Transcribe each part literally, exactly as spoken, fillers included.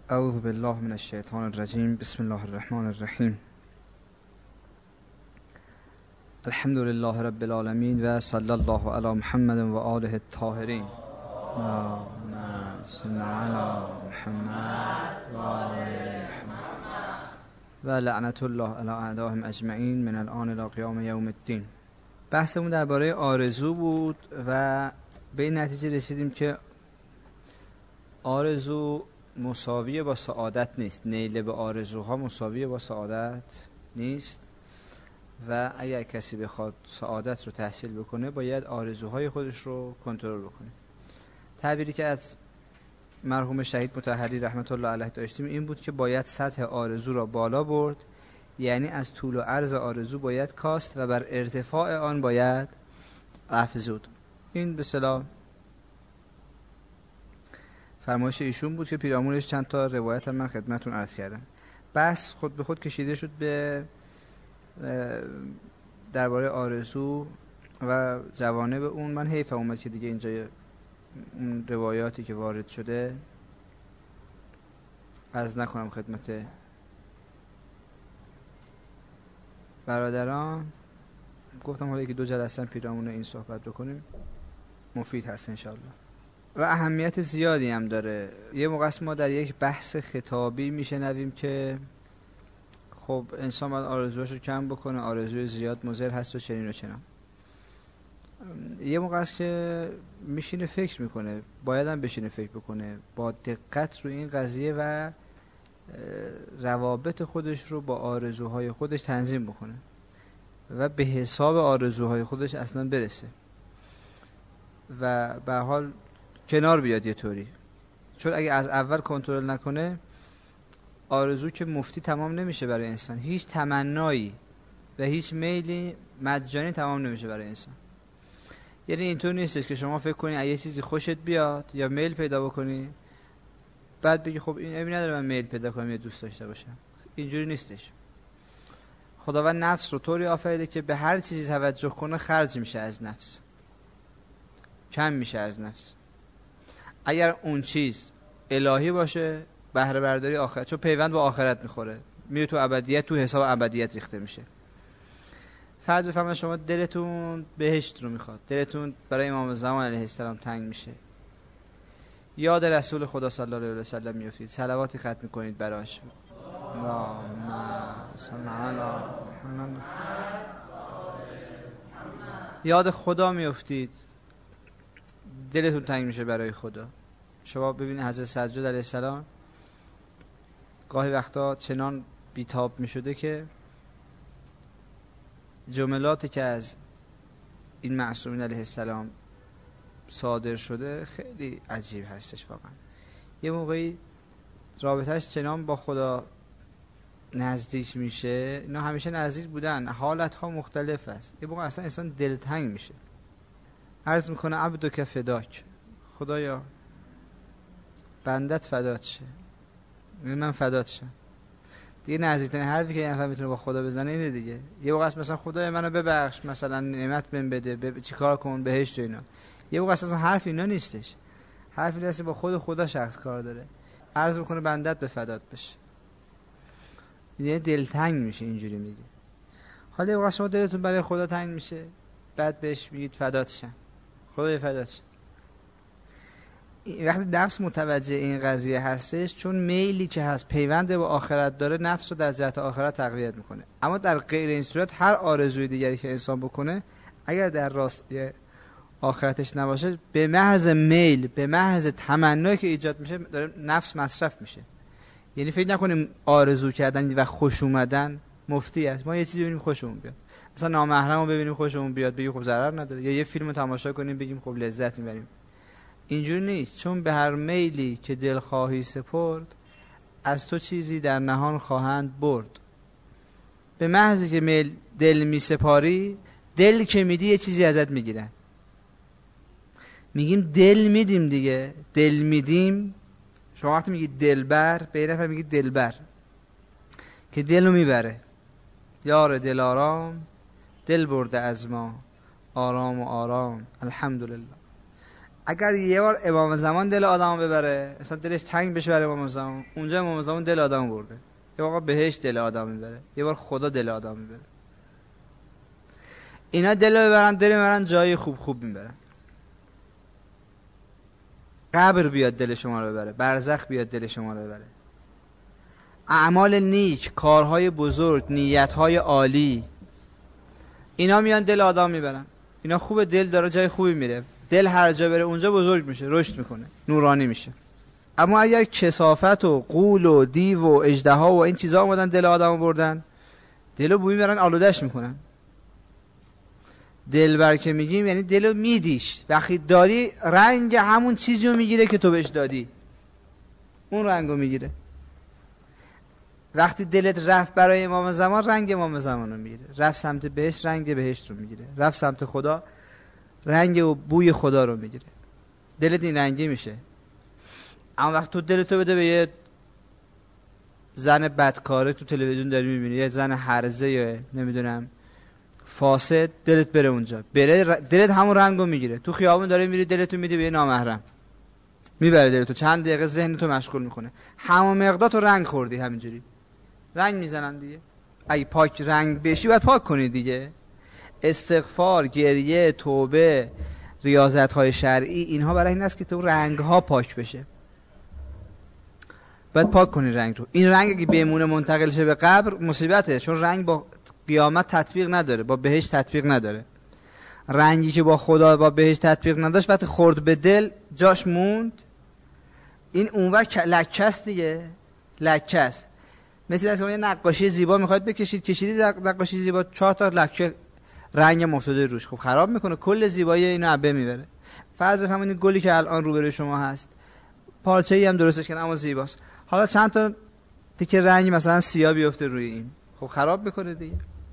اعوذ بالله من الشیطان الرجیم. بسم الله الرحمن الرحیم. الحمد لله رب العالمین و صلی الله علی محمد و آله الطاهرین. اللهم صل علی محمد و آل محمد و لعنت الله علی اعدائهم اجمعین من الان الی قیام یوم الدین. بحثمون درباره آرزو بود و به این نتیجه رسیدیم که آرزو مساویه با سعادت نیست. نیل به آرزوها مساویه با سعادت نیست و اگر کسی بخواد سعادت رو تحصیل بکنه باید آرزوهای خودش رو کنترل بکنه. تعبیری که از مرحوم شهید مطهری رحمت الله علیه داشتیم این بود که باید سطح آرزو را بالا برد، یعنی از طول و عرض آرزو باید کاست و بر ارتفاع آن باید افزود. این به اصطلاح فرمایش ایشون بود که پیرامونش چند تا روایت هم من خدمتتون عرض کردم. بحث خود به خود کشیده شد به درباره آرزو و جوانب اون. من حیفم اومد که دیگه اینجا اون روایاتی که وارد شده عرض نکنم خدمت برادران. گفتم حالا که دو جلسه پیرامون این صحبت بکنیم مفید هست انشاءالله و اهمیت زیادی هم داره. یه موقع است ما در یک بحث خطابی میشنویم که خب انسان باید آرزوهاش رو کم بکنه، آرزوی زیاد مضر هست و چنین و چنان. یه موقع است که میشینه فکر میکنه، باید هم بشینه فکر بکنه با دقت رو این قضیه و روابط خودش رو با آرزوهای خودش تنظیم بکنه و به حساب آرزوهای خودش اصلا برسه و به حال کنار بیاد یه طوری. چون اگه از اول کنترل نکنه آرزو که مفتی تمام نمیشه برای انسان. هیچ تمنایی و هیچ میلی مجانی تمام نمیشه برای انسان. یعنی اینطور نیستش که شما فکر کنی اگه چیزی خوشت بیاد یا میل پیدا بکنی بعد بگی خب این امی نداره من میل پیدا کنم یا دوست داشته باشم. اینجوری نیستش. خداوند نفس رو طوری آفریده که به هر چیزی توجه کنه خرج میشه از نفس، کم میشه از نفس. اگر اون چیز الهی باشه بهره برداری آخرت، چون پیوند با آخرت میخوره، میره تو ابدیت، تو حساب ابدیت ریخته میشه. فرض بفرمایید شما دلتون بهشت رو میخواد، دلتون برای امام زمان علیه السلام تنگ میشه، یاد رسول خدا صلی الله علیه و سلم میافتید، صلواتی ختم میکنید براش، اللهم صل علی محمد، یاد خدا میافتید، دلتون تنگ میشه برای خدا. شما ببینید حضرت سجاد علیه السلام گاهی وقتا چنان بیتاب میشده که جملاتی که از این معصومین علیه السلام صادر شده خیلی عجیب هستش واقعا. یه موقعی رابطهش چنان با خدا نزدیک میشه، اینا همیشه نزدیک بودن، حالت ها مختلف است. یه موقع اصلا انسان دلتنگ میشه، عرض میکنه عبدک فداک، خدایا بندت فدات شه، من فدات شم. دیگه نزدیکترین حرفی که یه نفر میتونه با خدا بزنه اینه دیگه. یه موقع مثلا خدای منو ببخش، مثلا نعمت بهم بده، ب... چیکار کنم، بهشت و اینا. یه موقع اصلا حرف اینا نیستش، حرفی هست با خود خدا شخص کار داره. عرض میکنه بندت به فدات بشه، یه دلتنگ میشه اینجوری میگه. حالا یه موقع شما دلتون برای خدا تنگ میشه، بعد بهش میگید فدات شم، خدای فدات شم. وقتی نفس متوجه این قضیه هستش، چون میلی که هست پیوند با آخرت داره، نفس رو در جهت آخرت تقویت میکنه. اما در غیر این صورت هر آرزوی دیگری که انسان بکنه اگر در راستی آخرتش نباشه، به محض میل، به محض تمنایی که ایجاد میشه داره نفس مصرف میشه. یعنی فکر نکنیم آرزو کردن و خوش اومدن مفتی است. ما یه چیزی ببینیم خوشمون بیاد، مثلا نامحرمو ببینیم خوشمون بیاد بگیم خب ضرر نداره، یا یه فیلمو تماشا کنیم بگیم خب لذت میبریم. اینجوری نیست. چون به هر میلی که دل خواهی سپرد، از تو چیزی در نهان خواهند برد. به محضی که میل دل می سپاری، دل که میدی یه چیزی ازت میگیرن. میگیم دل میدیم دیگه، دل میدیم. شما وقتی میگید دلبر، به این نفر میگید دلبر که دلو میبره. یار دل آرام، دل برده از ما، آرام و آرام الحمدلله. اگر یه بار امام زمان دل آدمو ببره، مثلا دلش تنگ بشه برای امام زمان، اونجا امام زمان دل آدمو برده. یه بار بهشت دل آدم میبره، یه بار خدا دل آدم میبره. اینا دل رو ببرن، دل میبرن جای خوب خوب میبرن. قبر بیاد دل شما رو ببره، برزخ بیاد دل شما رو ببره. اعمال نیک، کارهای بزرگ، نیتهای عالی، اینا میان دل آدم میبرن. اینا خوبه، دل داره جای خوبی میره. دل هر جا بره اونجا بزرگ میشه، رشد میکنه، نورانی میشه. اما اگر کثافت و غول و دیو و اژدها و این چیزا اومدن دل آدمو بردن، دلو بوی میبرن، آلوده‌اش میکنن. دلبر که میگیم یعنی دلو میدیش، وقتی دادی رنگ همون چیزی رو میگیره که تو بهش دادی، اون رنگو میگیره. وقتی دلت رفت برای امام زمان، رنگ امام زمان رو میگیره. رفت سمت بهشت، رنگ بهشت رو میگیره. رفت سمت خدا، رنگ و بوی خدا رو میگیره. دلت این رنگی میشه. اما وقتی تو دلتو بده به یه زن بدکاره تو تلویزیون داری میبینی، یه زن هرزه یا نمیدونم فاسد، دلت بره اونجا، بره دلت همون رنگو میگیره. تو خیابون داره میری، دلتو میده به یه نامحرم، میبره دلتو، چند دقیقه ذهنتو مشغول میکنه. همون مقدار تو رنگ خوردی، همینجوری رنگ میزنن دیگه. اگه پاک رنگ بشی باید پاک کنی دیگه. استغفار، گریه، توبه، ریاضت‌های شرعی، اینها برای این است که تو رنگ‌ها پاک بشه. باید پاک کنی رنگ رو. این رنگ اگه بمونه منتقل شه به قبر مصیبته، چون رنگ با قیامت تطبیق نداره، با بهشت تطبیق نداره. رنگی که با خدا با بهشت تطبیق نداشت وقتی خورد به دل جاش موند، این اونور لکه است دیگه، لکه است. مثل از یه نقاشی زیبا میخواید بکشید، کشیدید نقاشی زیبا، چهار تا لکه رنگ مفتاده روش، خب خراب میکنه، کل زیبایی اینو عبه میبره. فرض همین گلی که الان روبروی شما هست، پارچه‌ای هم درستش کردن اما زیباست، حالا چند تا تیکه رنگ مثلا سیاه بیفته روی این، خب خراب میکنه دیگه.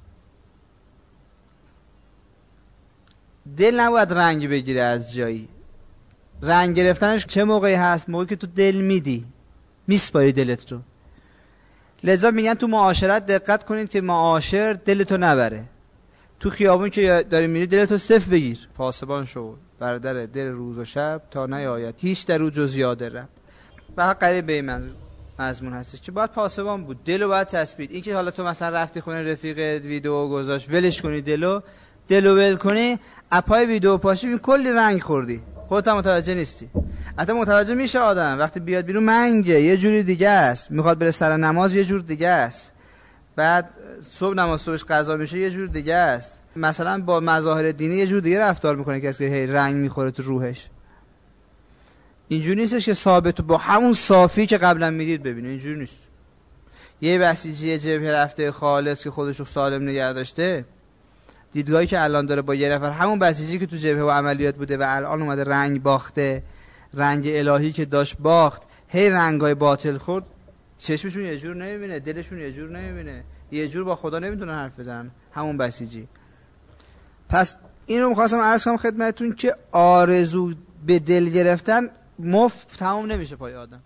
دل نباید رنگ بگیره از جایی. رنگ گرفتنش چه موقعی هست؟ موقعی که تو دل میدی، میسپاری دلت رو. لذا میگن تو معاشرت دقت کنید که معاشر دلتو نبره. تو خیابون که داری میری دلتو صفر بگیر، پاسبان شو بردر دل روز و شب تا نیاید هیچ در او جز یاد رب. به حق قریب به من مضمون هستش که باید پاسبان بود، دلو باید چسبید. این که حالا تو مثلا رفتی خونه رفیقت ویدیو گذاشت، ولش کنی، دلو دلو ول کنی، اپای ویدیو پاشی این کلی رنگ خوردی، خودت هم متوجه نیستی. حتی متوجه میشه آدم وقتی بیاد بیرون منگه یه جوری دیگه است، میخواد بره سر نماز یه جور دیگه است، بعد صبح نماز صبحش قضا میشه یه جور دیگه است، مثلا با مظاهر دینی یه جور دیگه رفتار میکنه کسی که هی رنگ میخوره تو روحش. اینجوری نیستش که ثابت با همون صافی که قبلا میدید ببینه، اینجوری نیست. یه بسیجی جبهه رفته خالص که خودشو سالم نگه داشته، دیدگاهی که الان داره با یه نفر، همون بسیجی که تو جبهه و عملیات بوده و الان اومده رنگ باخته، رنگ الهی که داشت باخت، هی رنگای باطل خورد، چشمشون یه جور نمیبینه، دلشون یه جور نمیبینه، یه جور با خدا نمیتونن حرف بزنن، همون بسیجی. پس اینو می‌خواستم عرض کنم خدمتتون که آرزو به دل گرفتن مفت تمام نمیشه پای آدم.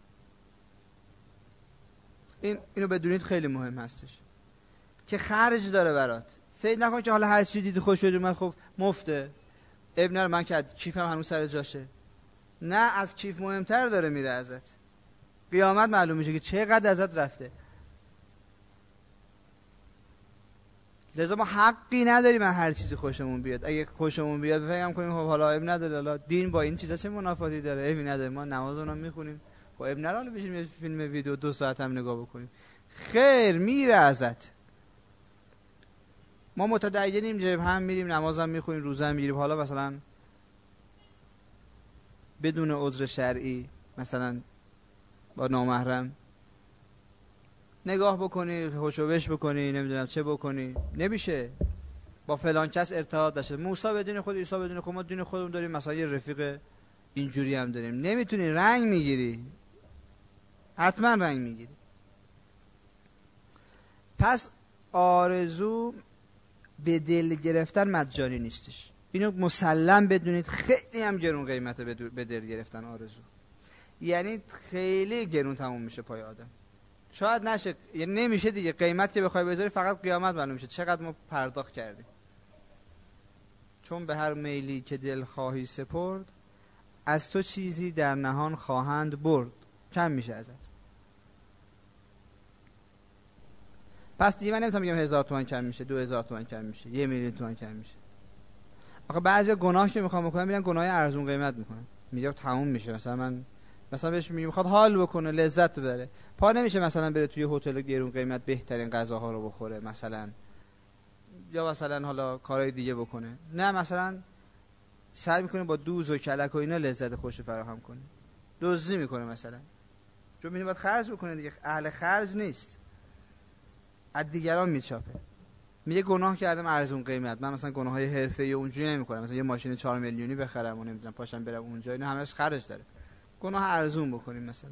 این اینو بدونید خیلی مهم هستش که خرج داره برات. فکر نکن که حالا هر چی دیدی خوش شد من خب مفته، اب نره من که کیفم هنوز سر جاشه. نه، از کیف مهمتر داره میره ازت. قیامت معلوم میشه که چقدر ازت رفته. لذا ما حقی نداریم من هر چیزی خوشمون بیاد. اگه خوشمون بیاد فکر کنیم خب حالا اب نداره، حالا دین با این چیزا چه منافاتی داره، ابی نداره، ما نمازمون رو میخونیم، خب اب نره حالا بشیم یه فیلم ویدیو دو ساعت هم نگاه بکنیم. خیر میره ازت. ما متدینیم، جبهه هم میریم، نماز هم میخونیم، روزه هم میگیریم، حالا مثلا بدون عذر شرعی مثلا با نامحرم نگاه بکنی، خوشوبش بکنی، نمیدونم چه بکنی، نمیشه. با فلان کس ارتباط داشته، موسی بدون خود، عیسی بدون خود، ما دین خودمون داریم، مثلا یه رفیق اینجوری هم داریم، نمیتونی، رنگ میگیری، حتما رنگ میگیری. پس آرزو به دل گرفتن مجانی نیستش، اینو مسلم بدونید. خیلی هم گرون قیمته به دل گرفتن آرزو، یعنی خیلی گرون تموم میشه پای آدم. شاید نشه، یعنی نمیشه دیگه، قیمت که بخوای بذاری فقط قیامت معلوم میشه چقدر ما پرداخت کردیم. چون به هر میلی که دل خواهی سپرد، از تو چیزی در نهان خواهند برد، کم میشه ازت. پس دیگه من نمیتونم بگم هزار تومان کم میشه، دو هزار تومان کم میشه، یه میلیون تومان کم میشه. آخه بعضیا گناه که میخوام بکنن میرن گناه ارزون قیمت میکنن، میگه تموم میشه. مثلا من مثلا بهش میگم میخواد حال بکنه، لذت ببره، پا نمیشه مثلا بره توی هتل گرون قیمت بهترین غذاها رو بخوره مثلا، یا مثلا حالا کارهای دیگه بکنه. نه، مثلا سعی میکنه با دوز و کلک و اینا لذت خوش فراهم کنه، دزدی میکنه مثلا، چون میبینه باید خرج بکنه دیگه، اهل خرج نیست، از دیگران میچاپه. میگه گناه کردم ارزون قیمت، من مثلا گناههای حرفه‌ای اونجوری نمیکنم، مثلا یه ماشین چهار میلیونی بخرم و نمیدونم پاشم برم اونجا، اینا همش خرج داره. گناه ارزون بکنیم، مثلا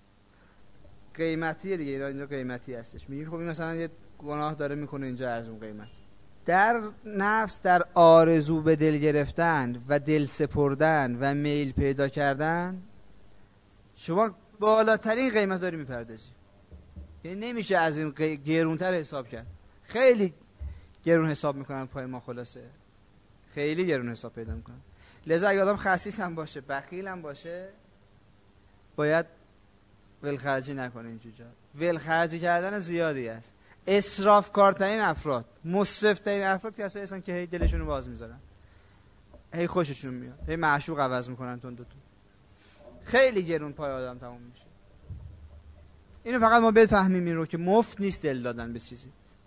قیمتیه دیگه، اینا اینجا قیمتی هستش. میگه خب این مثلا یه گناه داره میکنه اینجا ارزون قیمت. در نفس، در آرزو به دل گرفتن و دل سپردن و میل پیدا کردن، شما بالاترین قیمت داری میپردازی. یعنی نمیشه از این قی... گرونتر حساب کرد. خیلی گرون حساب میکنن پای ما، خلاصه خیلی گرون حساب پیدا میکنن. لذا اگه آدم خسیس هم باشه، بخیل هم باشه، باید ولخرجی نکنه. اینجور جا ولخرجی کردن زیادی است. اسراف کارترین افراد، مسرف ترین افراد کسایی هستن که هی دلشون رو باز میذارن، هی خوششون میاد، هی معشوق عوض میکنن تون دو تون. خیلی گرون پای آدم تموم میشه. اینو فقط ما بفهمیم این رو که مفت نیست دل دادن به چیزی.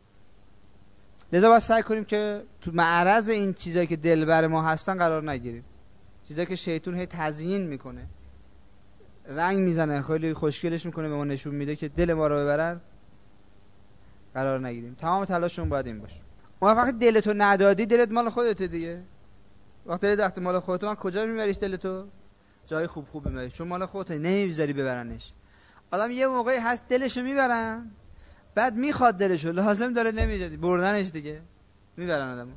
لذا باید سعی کنیم که تو معرض این چیزایی که دلبر ما هستن قرار نگیریم. چیزایی که شیطان هی تزیین میکنه، رنگ میزنه، خیلی خوشگلش میکنه، به ما نشون میده که دل ما رو ببرن، قرار نگیریم. تمام تلاشمون باید این باشه. ما وقتی دلتو ندادی، دلت مال خودته دیگه. وقتی دلت مال خودت، من کجا میبریش دلتو؟ جای خوب خوب میبریش، چون مال خودته، نمیذاری ببرنش. آدم یه موقعی هست دلشو میبرن، بعد میخواد دلشو، لازم داره نمیذاری بردنش دیگه، میبرن آدمو.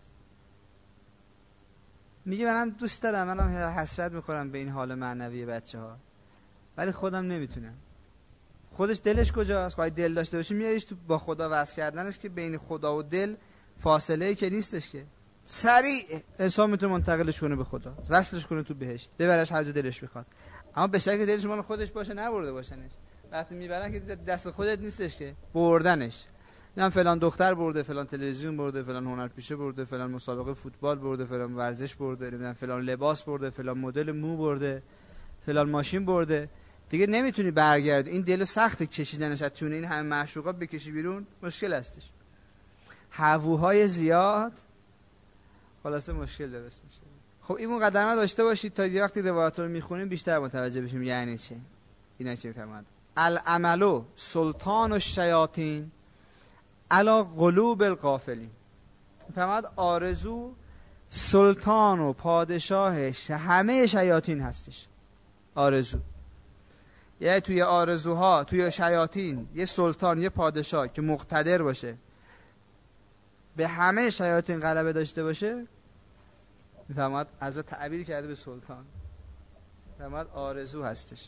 میگه منم دوست دارم، منم حسرت میخورم به این حال معنوی بچه‌ها، ولی خودم نمیتونم. خودش دلش کجاست؟ خواهی دل داشته باشی میاریش تو با خدا وصل کردنش، که بین خدا و دل فاصله که نیستش، که سریع انسان میتونه منتقلش کنه به خدا، وصلش کنه تو بهشت، ببرش هر جا دلش بخواد. اما به شکل دلش مال خودش باشه، نبرده باشنش. وقتی میبرن که دست خودت نیستش که بردنش. نه فلان دختر برده، فلان تلویزیون برده، فلان هنرپیشه برده، فلان مسابقه فوتبال برده، فلان ورزش برده، نمیدونم فلان لباس برده، فلان مدل مو برده، فلان ماشین برده. دیگه نمیتونی برگردی. این دل سخت کشیدنش از چون این همه معشوقات بکشی بیرون مشکل هستش. هووهای زیاد خلاصه مشکل درست میشه. خب این مقدمه داشته باشید تا یه وقتی روایت رو میخونیم بیشتر متوجه بشیم یعنی چه. اینا چه میفهمند؟ العمل سلطان الشیاطین علی قلوب الغافلین. میفهمد آرزو سلطان و پادشاه همه شیاطین هستش. آرزو یعنی توی آرزوها، توی شیاطین یه سلطان، یه پادشاه که مقتدر باشه، به همه شیاطین غلبه داشته باشه، میفهمد از تعبیر کرده به سلطان. میفهمد آرزو هستش.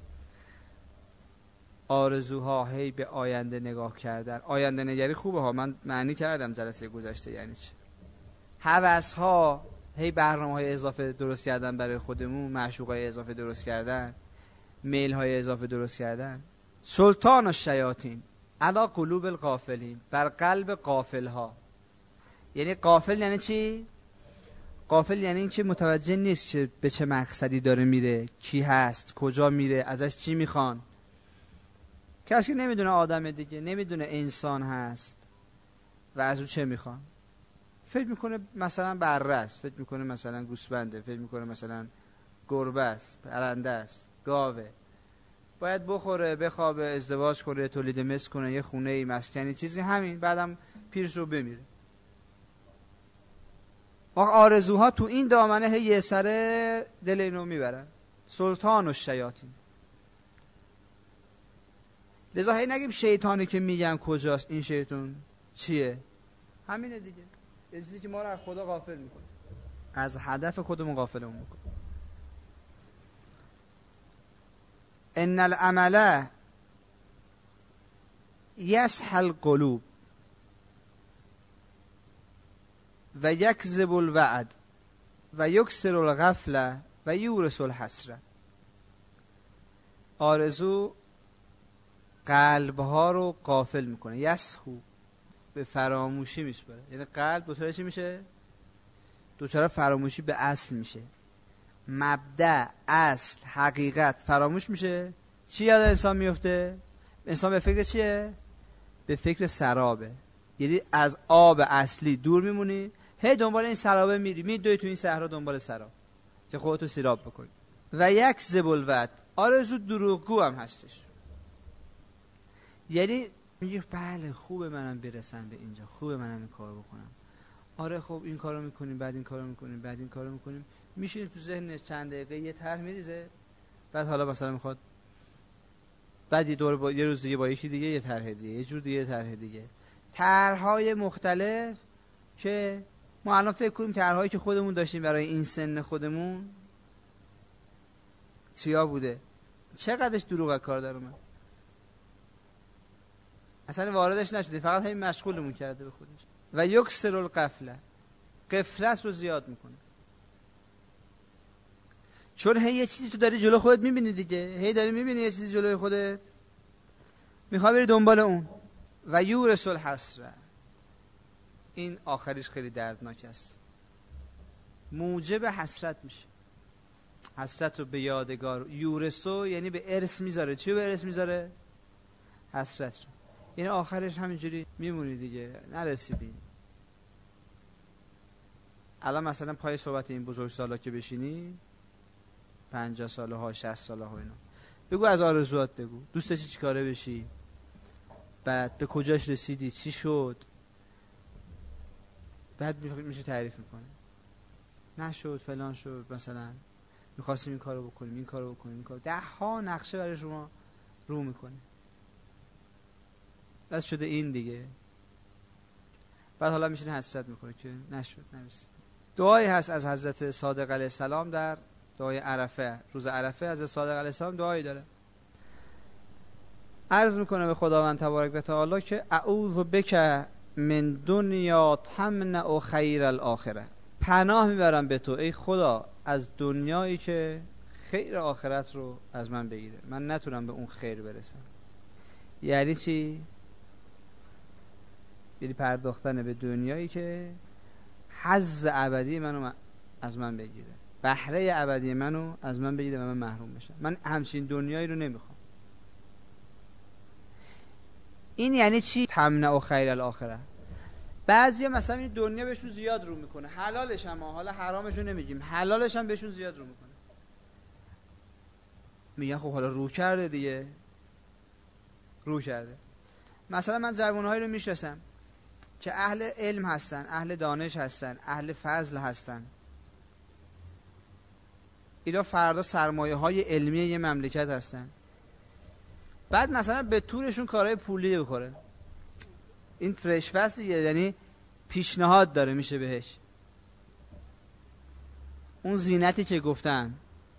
آرزوها هی به آینده نگاه کردن. آینده نگری خوبه ها، من معنی کردم جلسه گذشته یعنی چه. هوس ها هی برنامه های اضافه درست کردن برای خودمون، معشوق های اضافه درست کردن، میل های اضافه درست کردن. سلطان الشیاطین علی قلوب الغافلین، بر قلب غافل ها. یعنی غافل یعنی چی؟ غافل یعنی این که متوجه نیست که به چه مقصدی داره میره، کی هست، کجا میره، ازش چی میخوان. کسی که نمیدونه آدم دیگه، نمیدونه انسان هست و از او چه میخوان. فکر میکنه مثلا بره است، فکر میکنه مثلا گوسفنده، فکر میکنه مثلا گربه است، پرنده است، گاوه. باید بخوره، بخوابه، ازدواج کنه، تولید مثل کنه، یه خونه ای، مسکنی، چیزی همین، بعدم پیرش رو بمیره. واقع آرزوها تو این دامنه هی یه سره دل اینو میبرن. سلطان الشیاطین. لذا هی نگیم شیطانی که میگن کجاست، این شیطان چیه، همینه دیگه، یه چیزی که ما رو از خدا غافل میکنه، از هدف خودمون غافلمون میکنه. ان العمل یسح القلوب و یکذب الوعد و یکسر الغفله و یورث الحسره. آرزو قلبها رو غافل میکنه. یسخو، به فراموشی میسپره. یعنی قلب دوچاره چی میشه؟ دوچاره فراموشی به اصل میشه. مبدأ، اصل، حقیقت فراموش میشه. چی یاد انسان میفته؟ انسان به فکر چیه؟ به فکر سرابه. یعنی از آب اصلی دور میمونی، هی دنبال این سرابه میری، میدوی تو این صحرا دنبال سراب که خودتو سیراب بکنی. و یک زبلوت، آرزو دروغگو هم هستش. یعنی میگه بله خوبه منم برسم به اینجا، خوبه منم این کارو بکنم. آره خب این کارو میکنیم، بعد این کارو میکنیم، بعد این کارو میکنیم. میشینه تو ذهنش چند دقیقه یه طرح میریزه، بعد حالا مثلا میخواد بعد یه دور با... یه روز دیگه با یکی دیگه یه طرح دیگه، یه جور دیگه طرح دیگه، طرح‌های مختلف که ما الان فکر کنیم طرح‌هایی که خودمون داشتیم برای این سن خودمون چیا بوده، چقدرش دروغ از کار در اومد. اصلا واردش نشدیم، فقط همین مشغولمون کرده به خودش. و یکسر الغفله، غفلت رو زیاد میکنه. چون هی یه چیزی تو داری جلو خودت میبینی دیگه، هی داری میبینی یه چیزی جلوی خودت، میخوای بری دنبال اون. و یورث الحسره، این آخرش خیلی دردناک است، موجب حسرت میشه. حسرت رو به یادگار، یورثو یعنی به ارث میذاره. چی به ارث میذاره؟ حسرت رو. یعنی آخرش همینجوری میمونی دیگه، نرسیدی. الان مثلا پای صحبت این بزرگسالا که بشینی، پنجاه ساله ها، شصت ساله ها اینا، بگو از آرزوات بگو، دوست داشتی چی کاره بشی، بعد به کجاش رسیدی، چی شد، بعد میشه تعریف میکنه. نشد، فلان شد، مثلا میخواستیم این کارو بکنیم، این کارو بکنیم، این کارو، ده ها نقشه برای شما رو میکنه. بس شده این دیگه. بعد حالا میشینه حسرت میکنه که نشد، نرسید. دعایی هست از حضرت صادق علیه السلام در دعای عرفه، روز عرفه حضرت صادق علیه السلام دعایی داره. عرض میکنه به خداوند تبارک و تعالی که اعوذ بک من دنیا تمنع خیر الاخره، پناه میبرم به تو ای خدا از دنیایی که خیر آخرت رو از من بگیره، من نتونم به اون خیر برسم. یعنی چی؟ یعنی پرداختن به دنیایی که حظ ابدی منو از من بگیره، بهره ابدی منو از من بگیره و من محروم بشم. من همچین دنیایی رو نمیخوام. این یعنی چی؟ تمنع خیر الاخره. بعضیا مثلا این دنیا بهشون زیاد رو میکنه، حلالش هم، حالا حرامش رو نمیگیم، حلالش هم بهشون زیاد رو میکنه. میگن خب حالا رو کرده دیگه، رو کرده. مثلا من جوانهایی رو میشناسم که اهل علم هستن، اهل دانش هستن، اهل فضل هستن. اینا فردا سرمایه های علمی یه مملکت هستن. بعد مثلا به طورشون کارهای پولی بخوره. این فرش فست دیگه، یعنی پیشنهاد داره میشه بهش. اون زینتی که گفتم،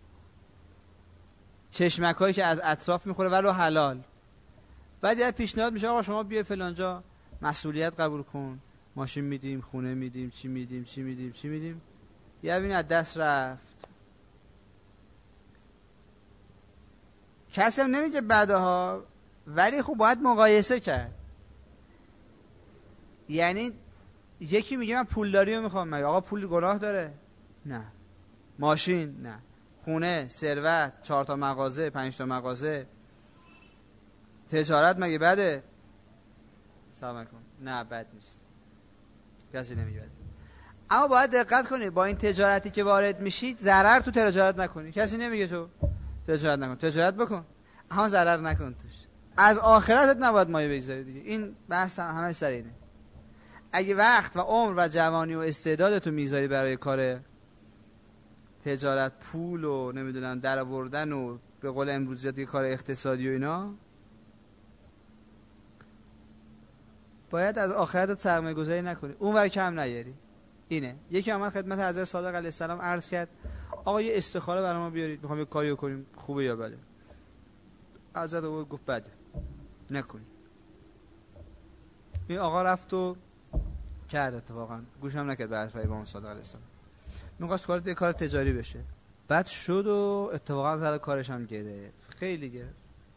چشمک هایی که از اطراف میخوره ولو حلال. بعد یه پیشنهاد میشه آقا شما بیا فلانجا مسئولیت قبول کن، ماشین میدیم، خونه میدیم، چی میدیم چی میدیم چی میدیم، یه ببین از دست رفت. کسی هم نمیگه بعدها، ولی خب باید مقایسه کرد. یعنی یکی میگه من پولداری رو میخوام، مگه آقا پول گناه داره؟ نه. ماشین؟ نه. خونه، ثروت، چهار تا مغازه، پنج تا مغازه، تجارت مگه بده؟ سلام علیکم. نه بد نیست، کسی نمیگه بده. اما باید دقت کنی با این تجارتی که وارد میشید ضرر تو تجارت نکنی. کسی نمیگه تو تجارت نکن، تجارت بکن اما ضرر نکن توش. از آخرتت نباید مایه بگذاری دیگه. این بحث هم همه سر اینه. اگه وقت و عمر و جوانی و استعدادتو میذاری برای کار تجارت، پول و نمیدونم در آوردن و به قول امروزیات کار اقتصادی و اینا، باید از آخرتت سرمایه گذاری نکنی، اون ور کم نیاری. اینه. یکی اومد خدمت حضرت صادق علیه السلام عرض کرد آقا یه استخاره برای ما بیارید، میخوام یه کاری کنیم، خوبه یا بده؟ حضرت او گفت بده، نکنی. این آقا رفت و کرد، اتفاقا گوش هم نکرد به حرف امام صادق علیه السلام. میخواست کار یه کار تجاری بشه. بعد شد و اتفاقا زد کارش هم گرفت، خیلی گرفت.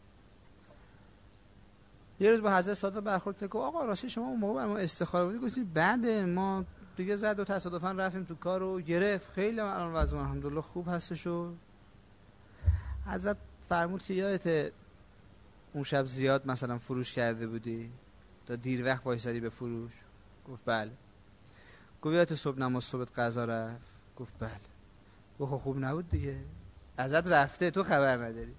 یه روز با حضرت صادق برخورد کرد، آقا راستی شما اون موقع برام استخاره بودی، گفتید بعد ما دیگه زد و تصادفا رفتیم تو کار و گرفت، خیلی الان وضع الحمدلله خوب هستش. و حضرت فرمود که یادت اون شب زیاد مثلا فروش کرده بودی تا دیر وقت وایسادی به فروش؟ گفت بله. گفت یادت صبح نماز صبح قضا رفت؟ گفت بله. گفت خوب نبود دیگه، ازت رفته، تو خبر نداری،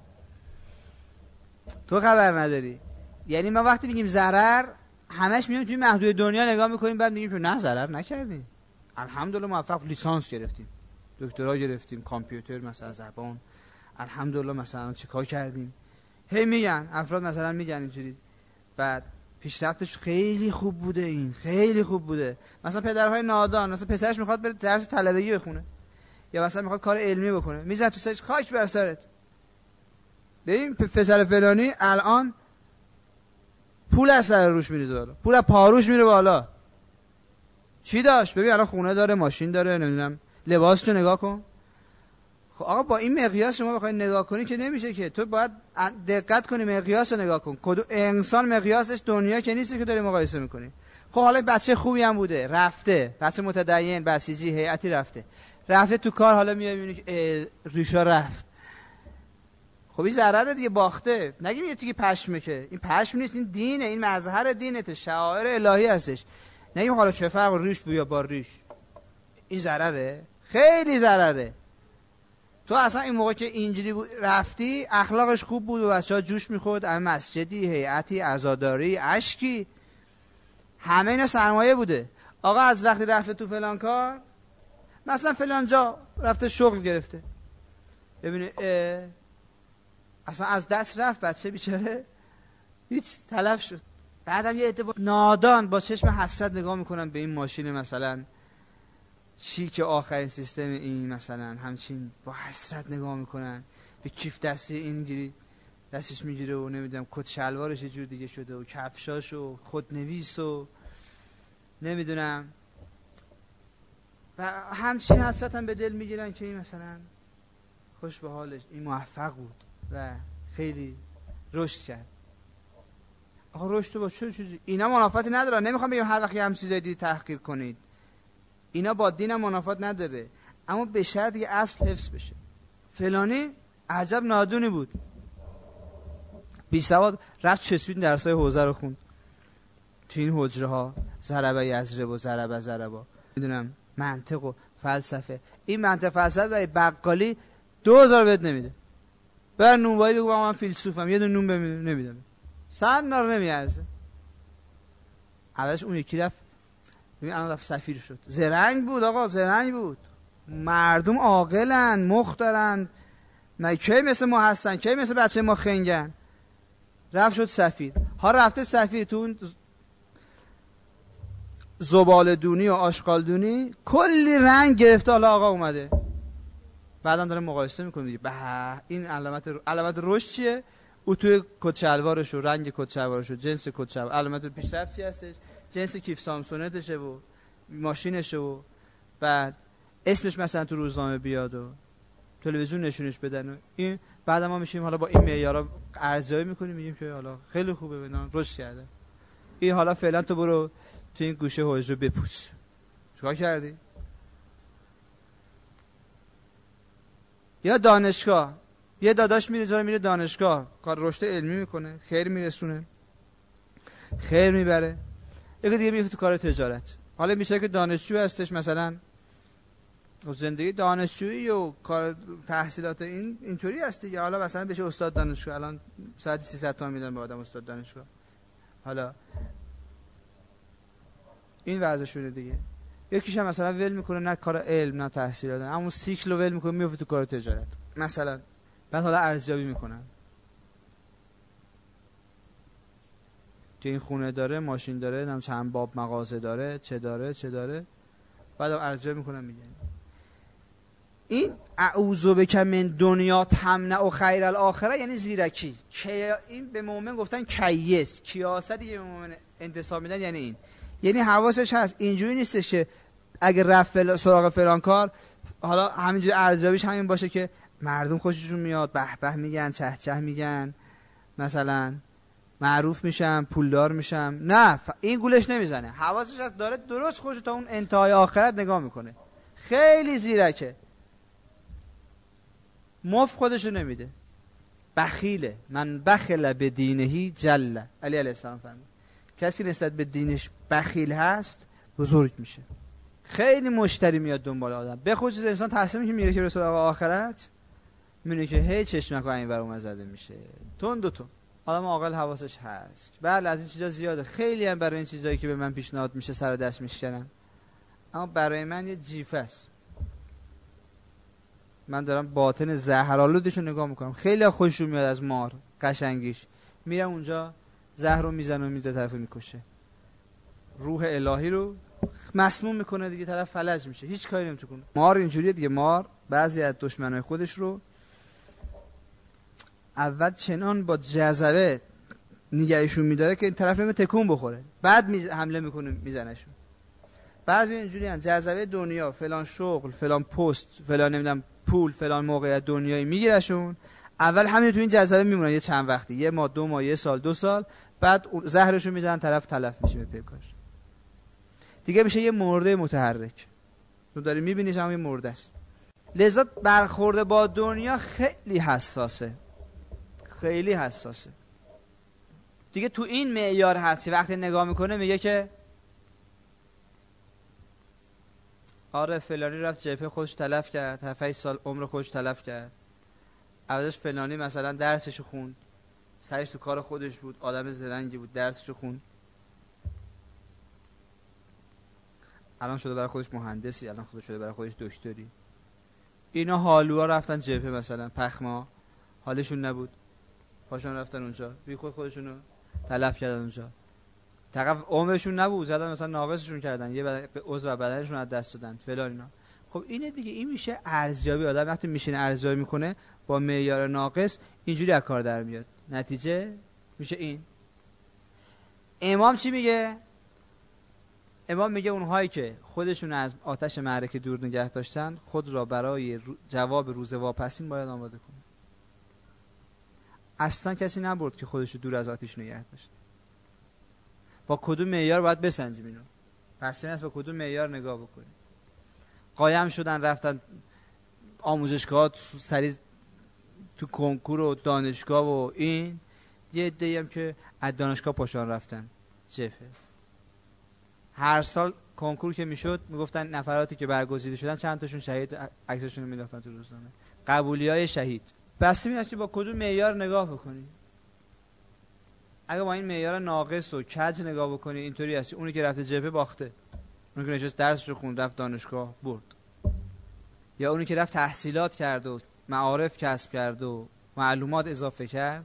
تو خبر نداری. یعنی ما وقتی میگیم ضرر همش میایم توی محدود دنیا نگاه میکنیم، بعد میگیم که نه ضرر نکردیم، الحمدلله موفق لیسانس گرفتیم، دکترا گرفتیم، کامپیوتر مثلا زبان، الحمدلله مثلا چیکار کردیم. هی میگن افراد مثلا میگن اینجوری، بعد پیشرفتش خیلی خوب بوده، این خیلی خوب بوده. مثلا پدرهای نادان، مثلا پسرش میخواد بره درس طلبگی بخونه یا مثلا میخواد کار علمی بکنه، میزنه تو سرش خاک بر سرت، ببین پسر فلانی الان پول از سر روش میریزه بالا، پول از پاروش میره بالا. چی داشت؟ ببین الان خونه داره، ماشین داره، نمیدونم لباسشو نگاه کن. خب آقا با این مقیاس شما بخوای نگاه کنی که نمیشه که، تو باید دقت کنی، مقیاس رو نگاه کن. کدوم انسان مقیاسش دنیا که نیست که داری مقایسه میکنی. خب حالا بچه خوبی هم بوده، رفته، بچه متدین، بسیجی، هیئتی رفته رفته تو کار، حالا میای میبینی که ریشا رفت. خب این ضرر دیگه، باخته. نگیم یه دیگه پشمه، که این پشم نیست، این دینه، این مظهر دینه، شعائر الهی هستش. نگیم حالا چه فرق ریش بیا با ریش، این ضرره، خیلی ضرره. تو اصلا این موقع که اینجوری رفتی اخلاقش خوب بود و بچه‌ها جوش می‌خورد، همه مسجدی، هیئتی، عزاداری، اشکی، همه اینا سرمایه بوده. آقا از وقتی رفته تو فلان کار، مثلا فلان جا رفته شغل گرفته، ببینه اصلا از دست رفت بچه بیچاره، هیچ تلف شد. بعدم یه عده نادان با چشم حسرت نگاه میکنن به این ماشین مثلا شیک آخرین سیستم، این مثلا همچین با حسرت نگاه میکنن به کیف دستی اینجوری دستش میگیره و نمیدونم کت شلوارش یه جور دیگه شده و کفشاش و خودنویس و نمیدونم، و همچین حسرت هم به دل میگیرن که این مثلا خوش به حالش، این موفق بود و خیلی رشد کرد. آقا رشد با چه چیزی؟ اینا منافاتی نداره. نمیخوام بگم هر وقت هم چیزای دیگه تحقیر کنید، اینا با دین هم منافات نداره، اما به شرط دیگه اصل حفظ بشه. فلانی عجب نادونی بود، بی سواد، رفت چسبید درسای حوزه رو خوند، تو این حجره ها ضربه یضرب و ضربه ضربا، میدونم منطق و فلسفه. این منطق فلسفه و بقالی دو هزار بهت نمیده. بر نونوایی بگو من فیلسوفم، یه دون نون بهم نمیدم، سن نار نمیارزه. اولش اون یکی رفت، ببین الان رفت سفیر شد، زرنگ بود آقا، زرنگ بود، مردم عاقلن، مخ دارن، مگه کی مثل ما هستن، کی مثل بچه ما خنگن. رفت شد سفیر. ها رفته سفیر تو اون زبال دونی و آشغال دونی کلی رنگ گرفته، حالا آقا اومده بعدم داره مقایسه میکنه دیگه، به این علامت علامت رشد چیه؟ او توی کت شلوارش و رنگ کت شلوارش و جنس کت شلوار، علامت پیشرفت چی هستش؟ جنس کیف سامسونتشه و ماشینشه و بعد اسمش مثلا تو روزنامه بیاد و تلویزیون نشونش بدن و این. بعد ما میشیم حالا با این معیارا ارزیابی میکنیم، میگیم که حالا خیلی خوبه، اینا رشد کرده. این حالا فعلا تو برو تو این گوشه حجره بپوس. چیکار کردی؟ یا دانشگاه، یه داداش میره میره دانشگاه، کار رشد علمی میکنه، خیر میرسونه، خیر میبره. یکی دیگه میفته تو کار تجارت. حالا میشه که دانشجو هستش، مثلا زندگی دانشجویی و کار تحصیلات این اینطوری هستی، یا حالا مثلا بشه استاد دانشگاه، الان ساعت سیصد تومان میدن به آدم استاد دانشگاه. حالا این وضعشونه دیگه. یکیش هم مثلا ول میکنه، نه کار علم نه تحصیلات، همون سیکل رو ول میکنه میفته تو کار تجارت مثلا. بعد حالا ارزیابی میکنن که این خونه داره، ماشین داره، نم چند باب مغازه داره، چه داره چه داره، بعد ارزیابی میکنن میگن این اعوذ بک من دنیا تمنع و خیر الاخره، یعنی زیرکی. این به مؤمن گفتن کیس، کیاستی به مؤمن انتصاب میدن، یعنی این، یعنی حواسش هست، اینجوری نیستش که اگه رفت سراغ فلان کار حالا همینجوری ارزیابیش همین باشه که مردم خوششون میاد، به به میگن، چه چه میگن، مثلا معروف میشم، پولدار میشم. نه، این گولش نمیزنه، حواسش از داره درست خودش تا اون انتهای آخرت نگاه میکنه. خیلی زیرکه، مفت خودشو نمیده، بخیله. من بخل به دینهی جل. علی علیه السلام فرمود کسی نسبت به دینش بخیل هست بزرگ میشه. خیلی مشتری میاد دنبال آدم، به خصوص انسان تصمیم که میگیره که رسول الله آخرت، میبینه که هی چشمک این ور اون زده میشه، تون دو تون. آدم عاقل حواسش هست. بله از این چیزا زیاده، خیلی هم برای این چیزایی که به من پیشنهاد میشه سر دست میشکنم، اما برای من یه جیفه است. من دارم باطن زهرآلودشو نگاه میکنم. خیلی خوششون میاد از مار قشنگیش، میرم اونجا زهر رو میزنه و میذاره طرفو میکشه، روح الهی رو مسموم میکنه دیگه، طرف فلج میشه، هیچ کاری نمیتونه. مار اینجوریه دیگه. مار بعضی از دشمنای خودش رو اول چنان با جذبه نگهشون میداره که این طرف نمیتونه تکون بخوره، بعد میز... حمله میکنه میزنشون. بعضی اینجوری ان جذبه دنیا، فلان شغل، فلان پست، فلان نمیدونم پول، فلان موقعیت دنیایی میگیرشون، اول همین تو این جذبه میمونن یه چند وقتی، یه ماه، دو ماه، یه سال، دو سال، بعد زهرشو میزنن، طرف تلف میشه به پیکاش دیگه، میشه یه مرده متحرک. تو داری میبینیش هم یه مرده است. لذا برخورد با دنیا خیلی حساسه، خیلی حساسه دیگه. تو این معیار هست که وقتی نگاه میکنه میگه که آره فلانی رفت جبهه خودش تلف کرد، هفت سال عمر خودش تلف کرد، عوضش فلانی مثلا درسشو خوند، سرش تو کار خودش بود، آدم زرنگی بود، درسشو خوند، الان شده برای خودش مهندسی، الان خودش شده برای خودش دکتری. اینا حالوها رفتن جبهه مثلا پخما، حالشون نبود، پاشون رفتن اونجا، بی خود خودشونو تلف کردن اونجا. تقریبا عمرشون نبود، زدن مثلا ناقصشون کردن، یه بدن... عضو بدنشون از دست دادن فلان اینا. خب اینه دیگه، این میشه ارزیابی. آدم وقتی میشینه ارزیابی میکنه با معیار ناقص، اینجوری از کار در میاد، نتیجه میشه این. امام چی میگه؟ امام میگه اونهایی که خودشون از آتش معرکه دور نگه داشتن، خود را برای رو... جواب روز واپسین باید آماده کنه. اصلا کسی نبرد که خودش دور از آتش نگه داشت. با کدوم معیار باید بسنجیم اینو؟ پس این است با کدوم معیار نگاه بکنیم. قایم شدن رفتن آموزشگاه، سری تو کنکور و دانشگاه و این، یه عده‌ای هم که از دانشگاه پاشان رفتن جبهه. هر سال کنکور که میشد میگفتن نفراتی که برگزیده شدن چند تاشون شهید، عکسشون رو مینداختن تو روزنامه، قبولیای شهید. بس می‌بینی با کدوم معیار نگاه بکنی. اگه با این معیار ناقص و کج نگاه بکنی، اینطوری هستی اونی که رفته جبهه باخته، اونی که نشست درسش رو خوند رفت دانشگاه برد، یا اونی که رفت تحصیلات کرد و معارف کسب کرد و معلومات اضافه کرد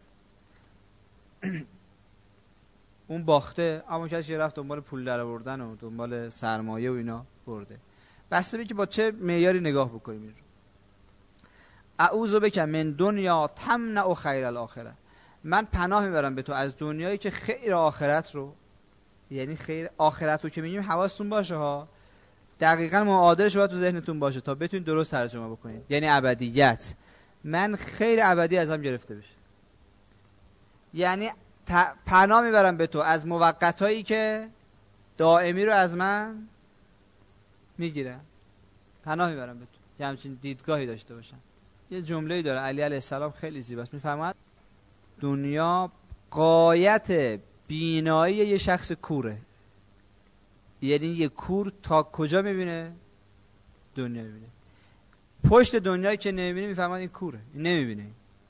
اون باخته. اما کسی که رفت دنبال پول در آوردن و دنبال سرمایه و اینا برده. بسته به که با چه معیاری نگاه بکنیم این رو. اعوذ بک من دنیا تمنع خیر الاخره. من پناه میبرم به تو از دنیایی که خیر آخرت رو، یعنی خیر آخرت رو که میگیم حواستون باشه ها، دقیقاً معادلش باید تو ذهنتون باشه تا بتونید درست ترجمه بکنید. یعنی ابدیت، من خیر ابدی ازم گرفته بشه. یعنی پناه میبرم به تو از موقتایی که دائمی رو از من میگیرن. پناه میبرم به تو که همچین دیدگاهی داشته باشم. یه جمله‌ای داره علی علیه السلام خیلی زیباست، میفرماد دنیا غایت بینایی یه شخص کوره. یعنی یه کور تا کجا میبینه؟ دنیا میبینه. پشت دنیایی که نمیبینه میفرماد این کوره، این نمیبینه.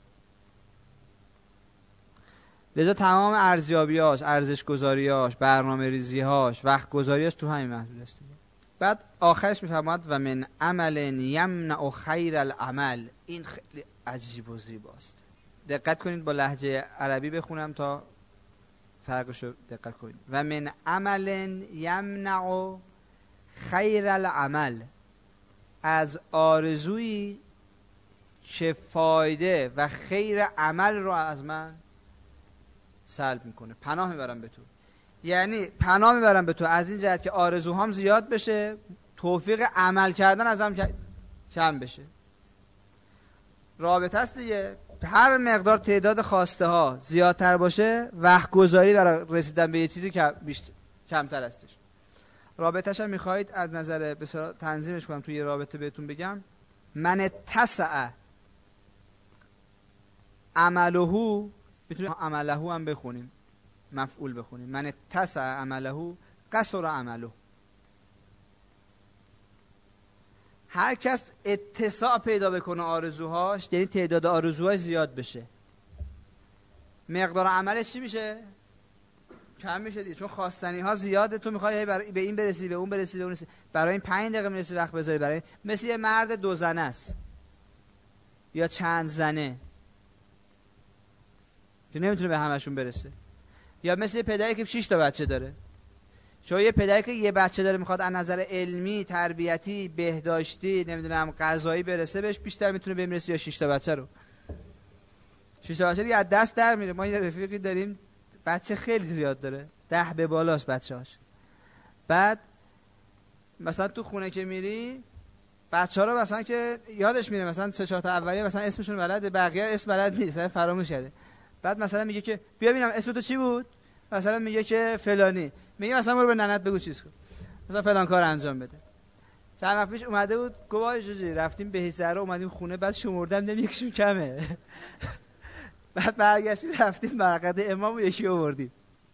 لذا تمام ارزیابیاش، ارزش گذاریاش، برنامه ریزیهاش، وقت گذاریاش تو همین محدود است. بعد آخرش میفرماد و من عمل یمنع خیر العمل. این خیلی عجیب و زیباست. دقت کنید با لهجه عربی بخونم تا فرقشو دقت کنید. و من عمل یمنع خیر العمل، از آرزویی که فایده و خیر عمل رو از من سلب میکنه. پناه میبرم به تو، یعنی پناه میبرم به تو از این جهت که آرزوهام زیاد بشه، توفیق عمل کردن ازم کم بشه. رابطه است دیگه. هر مقدار تعداد خواسته ها زیادتر باشه وقت گذاری برای رسیدن به یه چیزی کم بیشتر کمتر هستش. رابطه‌ش هم میخواید از نظر بسیار تنظیمش کنم توی یه رابطه بهتون بگم. من اتسع عمله، میتونیم عمله هم بخونیم، مفعول بخونیم. من اتسع عمله قصر عمله. هر کس اتساع پیدا بکنه آرزوهاش، یعنی تعداد آرزوهاش زیاد بشه، مقدار عملش چی میشه؟ کم میشه دیگه. چون خواستنی ها زیاده، تو میخوای برای به این برسی، به اون برسی، به اون برسی، برای این پنج دقیقه میرسی وقت بذاری، برای مثل یه مرد دو زنه است یا چند زنه که نمیتونه به همشون برسه، یا مثل یه پدری که شش تا بچه داره. چون یه پدری که یه بچه داره میخواد از نظر علمی، تربیتی، بهداشتی، نمیدونم غذایی برسه بهش، بیشتر میتونه بمیرسه یا شش تا بچه رو. شش تا بچه دیگه از دست در میره. ما یه رفیقی داریم بچه خیلی زیاد داره، ده به بالاست بچه‌هاش. بعد مثلا تو خونه که میری بچه‌ها رو مثلا که یادش میره، مثلا سه چهار تا اولیه مثلا اسمشون بلده، بقیه اسم بلد نیست، فراموش کرده. بعد مثلا میگه که بیا ببینم اسم تو چی بود؟ مثلا میگه که فلانی. میگه مثلا برو به ننت بگو چیز کن، مثلا فلان کار انجام بده. چند وقت پیش اومده بود گواه جوجی، رفتیم به هزاره، اومدیم خونه، بعد شمردم نمی‌دونم یکیشون کمه. بعد برگشتیم رفتیم برقد امام و یکی آوردیم.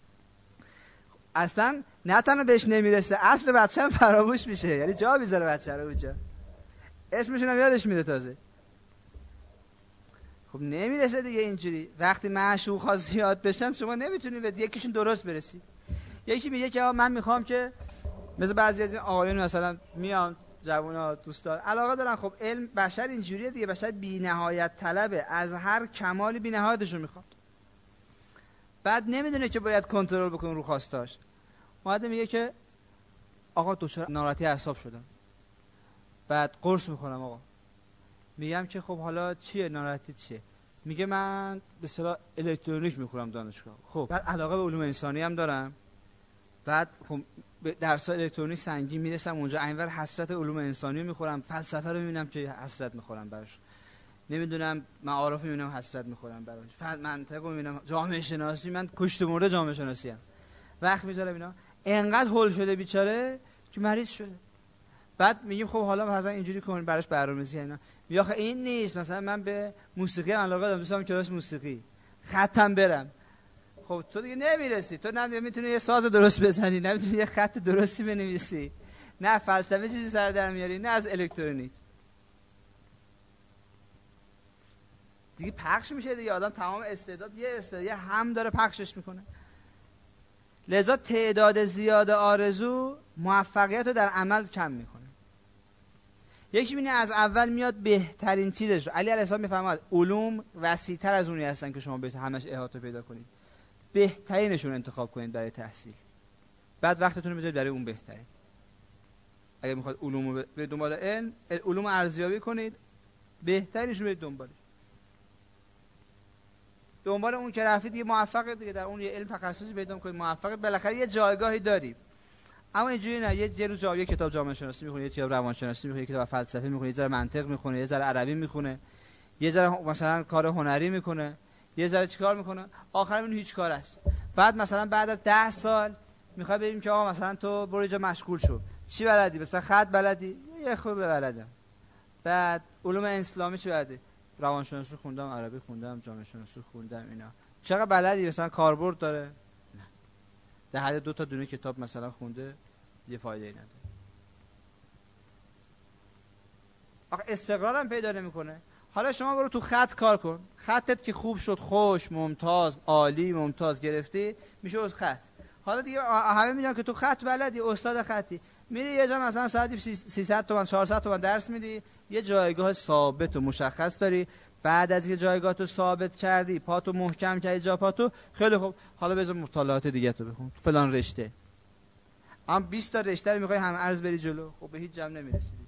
اصلا نه تنها بهش نمیرسه، اصل بچه هم فراموش میشه، یعنی جا میذاره بچه رو اونجا، اسمشون هم یادش میره تازه. خب نمیرسه دیگه اینجوری. وقتی معشوق ها زیاد بشن شما نمیتونید به یکیشون درست برسی. یکی میگه که من میخوام که مثل بعضی از این آقایون مثلا میان جوونا دوستان علاقه دارن، خب علم بشر اینجوریه دیگه، بشر بی‌نهایت طلبه، از هر کمالی بی‌نهایتشو میخواد. بعد نمیدونه که باید کنترل بکنه رو خواستاش. اومده میگه که آقا دچار ناراحتی اعصاب شدم. بعد قرص میخورم آقا. میگم که خب حالا چیه ناراحتی چیه؟ میگه من به اصطلاح الکترونیک میخورم دانشگاه. خب بعد علاقه به علوم انسانی هم دارم. بعد خب درس الکترونیک سنگین میرسم اونجا، اینور حسرت علوم انسانی میخورم، فلسفه رو میبینم که حسرت میخورم براش، نمیدونم معارف میبینم حسرت میخورم براش، منطق میبینم، جامعه شناسی من کشت مرده جامعه شناسی ام، وقت میذارم اینا. انقدر هول شده بیچاره که مریض شده. بعد میگیم خب حالا مثلا اینجوری کن براش برنامه‌ریزی اینا. میگه آخه این نیست، مثلا من به موسیقی علاقه دارم، دوست دارم کلاس موسیقی خطم برم. خب تو دیگه نمیرسی، تو نه میتونی یه ساز درست بزنی، نه میتونی یه خط درستی بنویسی، نه فلسفه چیزی سر در میاری، نه از الکترونیک. دیگه پخش میشه دیگه، آدم تمام استعداد یه استعداد یه هم داره پخشش میکنه. لذا تعداد زیاد آرزو موفقیت رو در عمل کم میکنه. یکی بینه از اول میاد بهترین چیزش رو. علی علیه السلام میفرماد علوم وسیع‌تر از اونی هستن که شما به همش احاطه پیدا کنید، بهترینشون انتخاب کنید برای تحصیل، بعد وقتتون رو بذارید برای اون بهترین. اگر میخواد علوم رو به دنبال علم علوم ارزیابی کنید، بهترینش رو برید دنبالش. دنبال اون که رفتید دیگه موفقید دیگه، در اون یه علم تخصصی پیدا کنید، موفقید، بالاخره یه جایگاهی دارید. اما اینجوری نه، یه یه روز جای کتاب جامعه شناسی میخونه، یه کتاب روانشناسی میخونه، یه کتاب فلسفه میخونه، یه ذره منطق میخونه، یه ذره عربی میخونه، یه ذره مثلا کار هنری میکنه، یه ذره چیکار میکنه، آخر اون هیچ کار است. بعد مثلا بعد از ده سال میخوای ببینیم که آقا مثلا تو برو جا مشغول شو، چی بلدی؟ مثلا خط بلدی؟ یه خود بلدم. بعد علوم اسلامی چی بلدی؟ روانشناسی خوندم، عربی خوندم، جامعه شناسی خوندم، اینا چقدر بلدی؟ مثلا کاربرد داره؟ نه. در حد دو تا دونه کتاب مثلا خونده یه فایده ای نداره. آخه استقرار هم پیدا نمیکنه. حالا شما برو تو خط کار کن، خطت که خوب شد، خوش، ممتاز، عالی، ممتاز گرفتی، میشه از خط. حالا دیگه همه میدونن که تو خط بلدی، استاد خطی، میری یه جا مثلا ساعتی سیصد تومن چهارصد تومن درس میدی، یه جایگاه ثابت و مشخص داری. بعد از یه جایگاه تو ثابت کردی، پاتو محکم کردی جا پاتو، خیلی خوب، حالا بذار مطالعات دیگه تو بخون فلان رشته. اما بیست تا رشته رو میخوای هم عرض بری جلو، خب به هیچ جمع نمیرسیدی،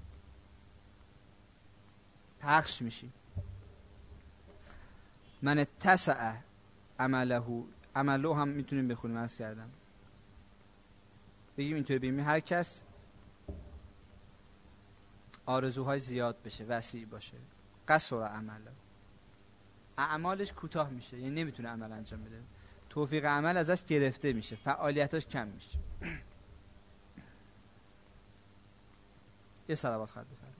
پخش میشی. من اتسع عمله، عمله هم میتونیم بخونیم، عرض کردم بگیم اینطوری بگیم هر کس آرزوهای زیاد بشه، وسیع باشه. قصر عمل، اعمالش کوتاه میشه، یعنی نمیتونه عمل انجام بده، توفیق عمل ازش گرفته میشه، فعالیتاش کم میشه. یه صلوات خواهد بفرد.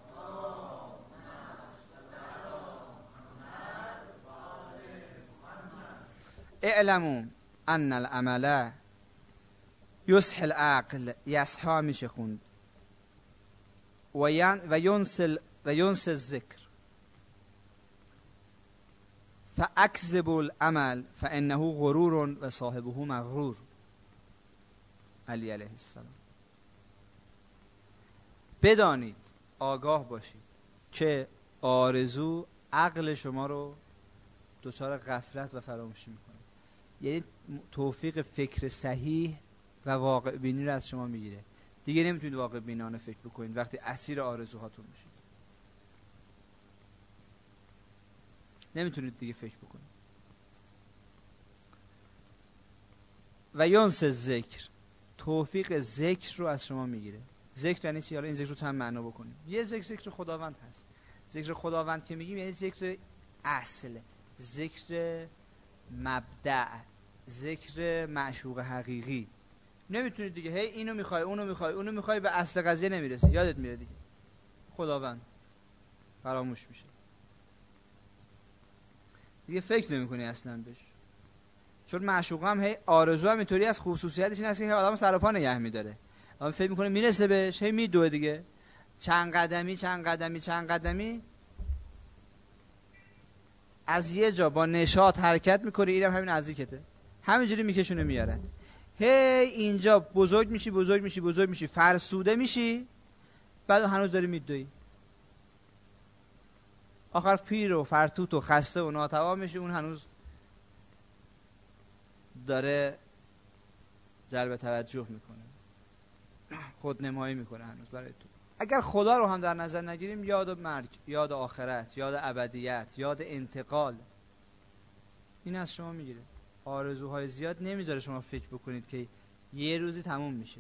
اعلموا ان العمل یصح العقل، یصحا میشه خوند، و ینسل و ینسل الذکر، فاکذبوا العمل فانه غرور و صاحبه مغرور. علی علیه السلام. بدانید، آگاه باشید که آرزو عقل شما رو دچار غفلت و فراموشی میکنه، یعنی توفیق فکر صحیح و واقع بینی رو از شما میگیره. دیگه نمیتونید واقع بینانه فکر بکنید وقتی اسیر آرزوهاتون میشید. نمیتونید دیگه فکر بکنید. و ینس ذکر، توفیق ذکر رو از شما میگیره. ذکر یعنی چی؟ حالا این ذکر رو هم معنا بکنیم. یه ذکر ذکر خداوند هست. ذکر خداوند که میگیم یعنی ذکر اصل، ذکر مبدأ، ذکر معشوق حقیقی. نمیتونید دیگه هی اینو میخوای اونو میخوای اونو میخوای به اصل قضیه نمیرسی، یادت میره دیگه. خداوند فراموش میشه دیگه، فکر نمیکنی اصلا بهش. چون معشوق هم هی آرزو هم اینطوری از خصوصیتش این است که آدمو سر و پا نگه میداره. آدم فکر میکنه میرسه بهش، هی میدوه دیگه، چند قدمی چند قدمی چند قدمی از یه جا با نشاط حرکت میکنه. اینم همین نزدیکته، همینجوری میکشونه میاره. هی اینجا بزرگ میشی بزرگ میشی بزرگ میشی فرسوده میشی، بعد هنوز داری میدوی. آخر پیر و فرتوت و خسته و ناتوان میشی، اون هنوز داره جلب توجه میکنه، خودنمایی میکنه هنوز برای تو. اگر خدا رو هم در نظر نگیریم، یاد مرگ، یاد آخرت، یاد ابدیت، یاد انتقال، این از شما میگیره. آرزوهای زیاد نمیذاره شما فکر بکنید که یه روزی تموم میشه.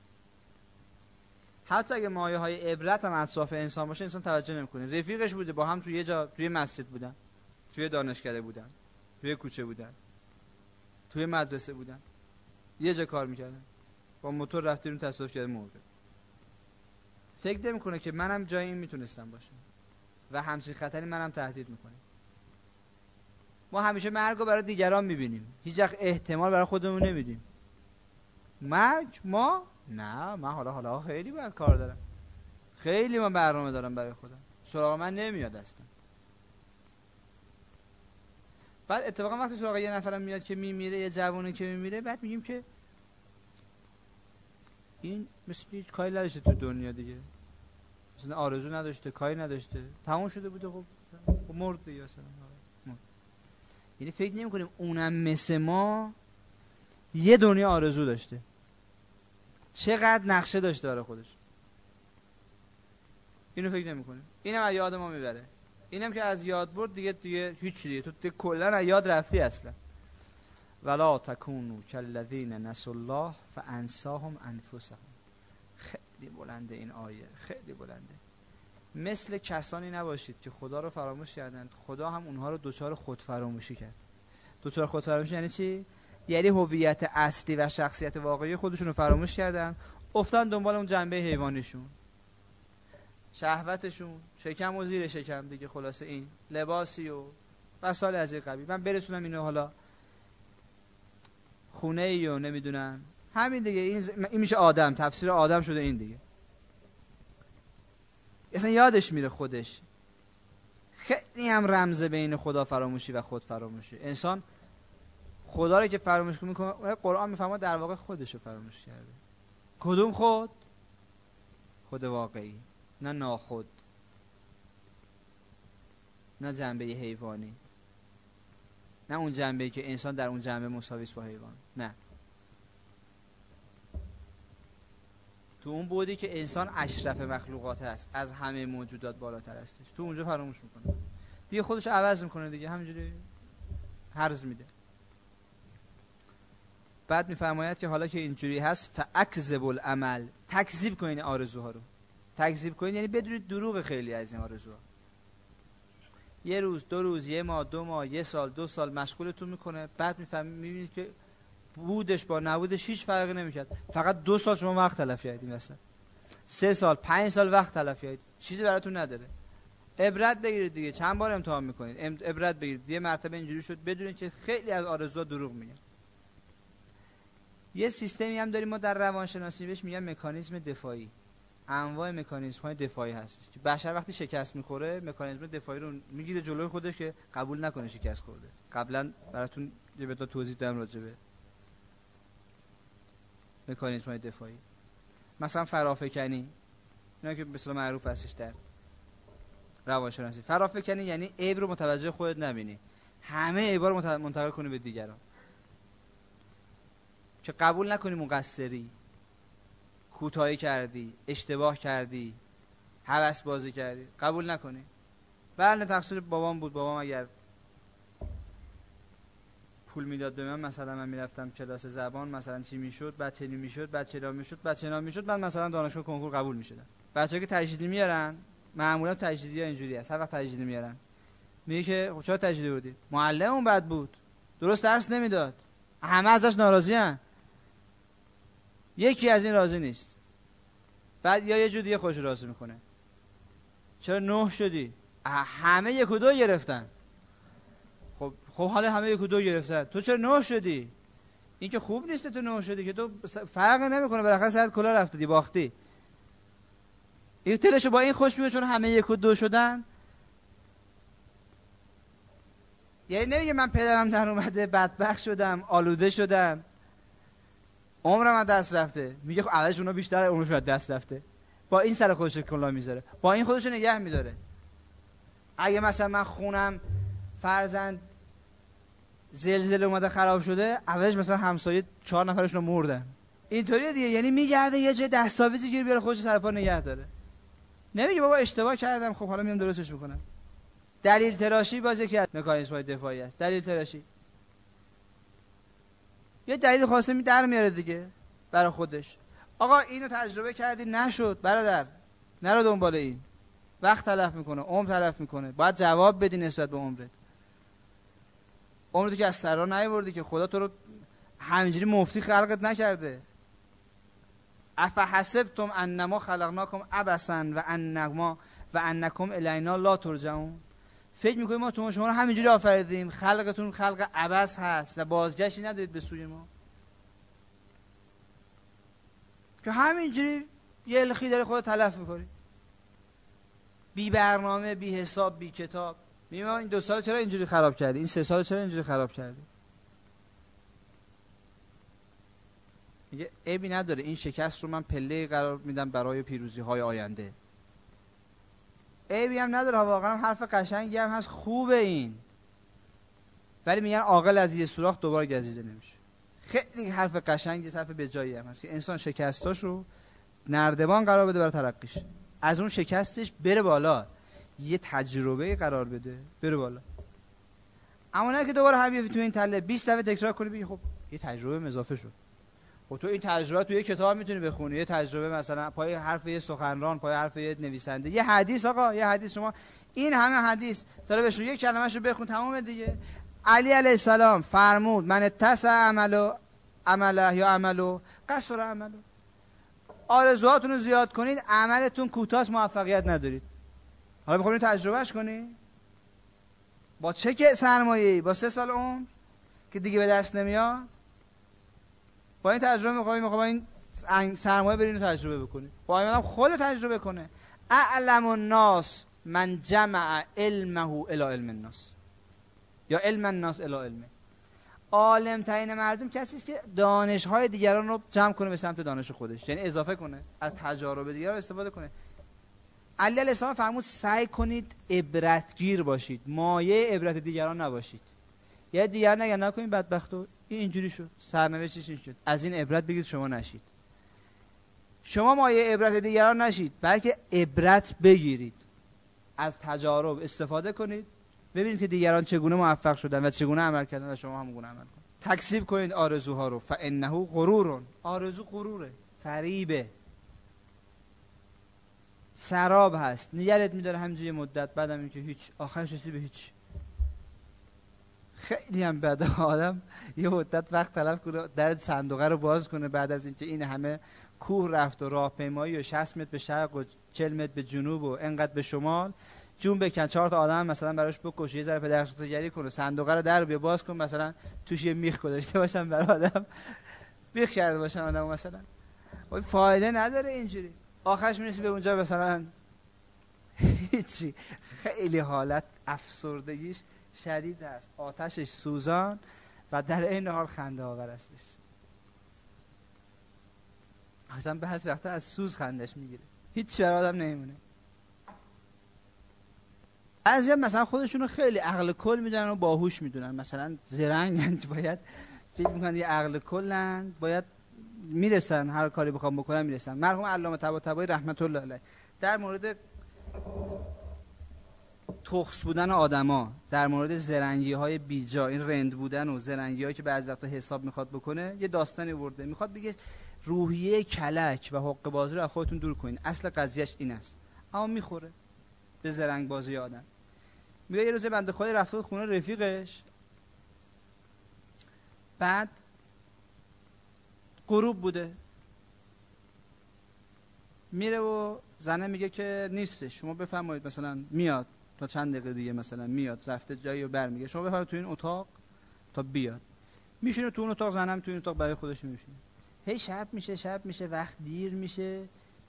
حتی اگه مایه های عبرت هم اطراف انسان باشه، انسان توجه نمیکنه. رفیقش بوده، با هم توی یه جا، توی مسجد بودن، توی دانشکده بودن، توی کوچه بودن، توی مدرسه بودن، یه جا کار میکردن، با موتور رفتیم تصادف کرده مرده. فکر نمیکنه که منم جای این میتونستم باشم و همچین خطری منم تهدید میکنه. ما همیشه مرگ رو برای دیگران میبینیم، هیچ وقت احتمال برای خودمون نمیدیم. مرگ ما نه، من حالا حالا خیلی باید کار دارم، خیلی من برنامه دارم برای خودم، سراغ من نمیاد اصلا. بعد اتفاقا وقتی سراغ یه نفرم میاد که میمیره، یه جوانی که میمیره، بعد میگیم که این مثل هیچ کاری نداشته تو دنیا دیگه، مثلا آرزو نداشته، کاری نداشته، تمام شده بوده، خب خب مرد دیگه اصلا. یعنی فکر نمی کنیم اونم مثل ما یه دنیا آرزو داشته، چقدر نقشه داشته برای خودش. اینو فکر نمی کنیم. اینم از یاد ما میبره. اینم که از یاد برد دیگه دیگه هیچ دیگه تو دیگه کلا از یاد رفتی اصلا. ولا تکونوا کالذین نسوا الله فانساهم انفسهم. خیلی بلنده این آیه، خیلی بلنده. مثل کسانی نباشید که خدا رو فراموش کردند، خدا هم اونها رو دوچار خود فراموشی کرد. دوچار خود فراموشی یعنی چی؟ یعنی هویت اصلی و شخصیت واقعی خودشون رو فراموش کردن، افتادن دنبال اون جنبه حیوانیشون، شهوتشون، شکم و زیر شکم دیگه، خلاصه این لباسی و مسائل از این قبیل. من برسونم اینو حالا خونه ای و نمیدونم همین دیگه، این, این میشه آدم، تفسیر آدم شده این دیگه. اصلا یادش میره خودش. خیلی هم رمز بین خدا فراموشی و خود فراموشی. انسان خدا رو که فراموش میکنه، قرآن میفهمه در واقع خودش رو فراموش کرده. کدوم خود؟ خود واقعی، نه ناخود، نه جنبه حیوانی، نه اون جنبه‌ای که انسان در اون جنبه مساوی است با حیوان، نه، تو اون بودی که انسان اشرف مخلوقات هست، از همه موجودات بالاتر هستش، تو اونجا فراموش میکنه دیگه، خودش عوض میکنه دیگه، همینجوری هرز میده. بعد میفرماید که حالا که اینجوری هست فاکذبوا العمل، تکذیب کنین آرزوها رو، تکذیب کنید یعنی بدونید دروغ خیلی از این آرزوها. یه روز، دو روز، یه ماه، دو ماه، یه سال، دو سال مشغولتون میکنه، بعد میفهمید میبینید که بودش با نبودش هیچ فرقی نمیکرد. فقط دو سال شما وقت تلف کردید مثلا. سه سال، پنج سال وقت تلف کردید. چیزی براتون نداره. عبرت بگیرید دیگه. چند بار امتحان میکنید؟ عبرت بگیرید. یه مرتبه اینجوری شد بدونید که خیلی از آرزوها دروغ میگن. یه سیستمی هم داریم ما در روانشناسی بهش میگن مکانیزم دفاعی. انواع مکانیزم های دفاعی هست که بشر وقتی شکست میخوره مکانیزم دفاعی رو میگیره جلوی خودش که قبول نکنه شکست خورده. قبلا براتون یه مقدار توضیح دادم راجع به مکانیزم های دفاعی. مثلا فرافکنی، اینا که به اصطلاح معروف هستش در روانشناسی. فرافکنی یعنی عیب رو متوجه خودت نبینی، همه عیبا رو منتقل کنی به دیگران، که قبول نکنی مقصری، کوتاهی کردی، اشتباه کردی، هوس بازی کردی، قبول نکنی. بله تقصیر بابام بود، بابام اگر پول میداد به من مثلا من میرفتم کلاس زبان مثلا چی میشد، بچه‌نی میشد، بچه‌لا میشد، بچه‌نا میشد، بعد مثلا دانشگاه کنکور قبول میشدم. بچه‌ها که تجدیدی میارن، معمولا تجدیدی‌ها اینجوری است، هر وقت تجدیدی میارن میگه که خب چرا تجدیدی بودی؟ معلممون بد بود، درست درس نمیداد، همه ازش ناراضی‌ان. یکی از این راضی نیست، بعد یا یه جور دیگه خوش راضی میکنه. چرا نه شدی؟ همه یک و دو گرفتن. خب خب حالا همه یک و دو گرفتن، تو چرا نه شدی؟ این که خوب نیست تو نه شدی، که تو فرق نمیکنه، بالاخره سرت کلا رفته دی، باختی. این دلشو با این خوش میاد چون همه یک و دو شدن. یعنی نمیگه من پدرم در اومده بدبخت شدم، آلوده شدم، عمرم از دست رفته. میگه خب اولش اونا بیشتر عمرشون از دست رفته. با این سر خودش کلا میذاره، با این خودش نگه میداره. اگه مثلا من خونم فرزند زلزله اومده خراب شده، اولش مثلا همسایه چهار نفرشون مردن. اینطوریه دیگه. یعنی میگرده یه جای دستاویزی گیر بیاره خودش سر پا نگه داره. نمیگه بابا اشتباه کردم، خب حالا میام درستش میکنم. دلیل تراشی باز یکی از مکانیزم‌های دفاعی است. دلیل تراشی یه دلیل خاصی می در میاره دیگه برای خودش. آقا اینو تجربه کردی نشد برادر، نرو دنبال این. وقت تلف میکنه، عمر تلف میکنه. باید جواب بدی نسبت به عمرت. عمرت که از سرا نیاوردی که خدا تو رو همینجوری مفتی خلقت نکرده. افحسبتم انما خلقناکم عبثا و انما و انکم الینا لا ترجعون. فکر میکنید ما تو شما رو همینجوری آفریدیم، خلقتون خلق عبث هست و بازگشتی ندارید به سوی ما، که همینجوری یه الخی داره خودت تلف میکنی، بی برنامه، بی حساب، بی کتاب. میگم این دو سال چرا اینجوری خراب کردی، این سه سال چرا اینجوری خراب کردی؟ میگه عیبی نداره، این شکست رو من پله قرار میدم برای پیروزی های آینده. عیبی هم نداره، واقعا حرف قشنگی هم هست، خوبه این. ولی میگن عاقل از یه سوراخ دوباره گزیده نمیشه. خیلی حرف قشنگی، حرف به جایی هم هست که انسان شکستاش رو نردبان قرار بده برای ترقیش، از اون شکستش بره بالا، یه تجربه قرار بده بره بالا. اما نه که دوباره هم تو این تله بیست دفعه تکرار کنی بگی خب یه تجربه اضافه شد. خب تو این تجربه تو یه کتاب میتونی بخونی، یه تجربه مثلا پای حرف یه سخنران، پای حرف یه نویسنده، یه حدیث. آقا یه حدیث شما این همه حدیث داره بهش یه کلمه‌شو بخون تمام دیگه. علی علیه السلام فرمود من اتسع عملو عمله یا عملو قصر عملو. آرزوهاتون رو زیاد کنید، عملتون کوتاه، موفقیت ندارید. حالا می‌خواید تجربهش کنی؟ با چه که سرمایه‌ای؟ با سه سال عمر که دیگه به دست نمیاد. با این تجربه می‌خوای می‌خوای این سرمایه برین رو تجربه بکنی. با اینم خود تجربه کنه. اعلم الناس من جمع علمه الی علم الناس یا علم الناس الی علمه. عالم ترین مردم کسی است که دانش‌های دیگران رو جمع کنه به سمت دانش خودش، یعنی اضافه کنه، از تجارب دیگران استفاده کنه. علی علیه السلام فرمود سعی کنید عبرتگیر باشید، مایه عبرت دیگران نباشید. یا دیگر نگن نکنید بدبختو این اینجوری شد، سرنوشتش این شد، از این عبرت بگید شما نشید. شما مایه عبرت دیگران نشید، بلکه عبرت بگیرید، از تجارب استفاده کنید، ببینید که دیگران چگونه موفق شدن و چگونه عمل کردن و شما هم گونه عمل کنید. تکذیب کنید آرزوها رو. فانه غرور. آرزو غروره، فریبه. سراب هست، نگرت میداره همینجوری مدت، بعدم اینکه هیچ، آخرش رسیدی به هیچ. خیلی هم بده آدم یه مدت وقت تلف کنه در صندوقه رو باز کنه بعد از اینکه این همه کوه رفت و راهپیمایی و شصت متر به شرق و چهل متر به جنوب و انقدر به شمال، جون بکن چهار تا آدم مثلا براش بکشه، یه ذره پدرسوختگری کنه، صندوقه رو در بیا باز کن، مثلا توش یه میخ گذاشته باشن برای آدم میخ کرده باشن آدم، مثلا وای فایده نداره اینجوری. آخرش میرسی به اونجا مثلا هیچی. خیلی حالت افسردگیش شدید است، آتشش سوزان و در این حال خنده آور هستش. اصلا به هر وقتا از سوز خندش میگیره، هیچ برای آدم نمیمونه. بعضی مثلا خودشونو خیلی عقل کل میدونن و باهوش میدونن، مثلا زرنگن، باید فکر میکنن یه عقل کلن، باید میرسن هر کاری بخوام بکنن میرسن. مرحوم علامه طباطبایی رحمت الله علیه در مورد تخص بودن آدما، در مورد زرنگی های بیجا، این رند بودن و زرنگی هایی که بعضی وقتا حساب میخواد بکنه، یه داستانی ورده، میخواد بگه روحیه کلک و حق بازی رو از خودتون دور کنین، اصل قضیهش این است. اما میخوره به زرنگ بازی آدم. میگه یه روز بنده خدای رفته خونه رفیقش، بعد غروب بوده، میره و زنه میگه که نیستش، شما بفرمایید مثلا میاد تا چند دقیقه دیگه مثلا میاد، رفته جایی و برمیگه، شما بفرمایید تو این اتاق تا بیاد. میشینه تو اون اتاق، زنم تو این اتاق برای خودش میشینه. هی شب میشه شب میشه وقت دیر میشه،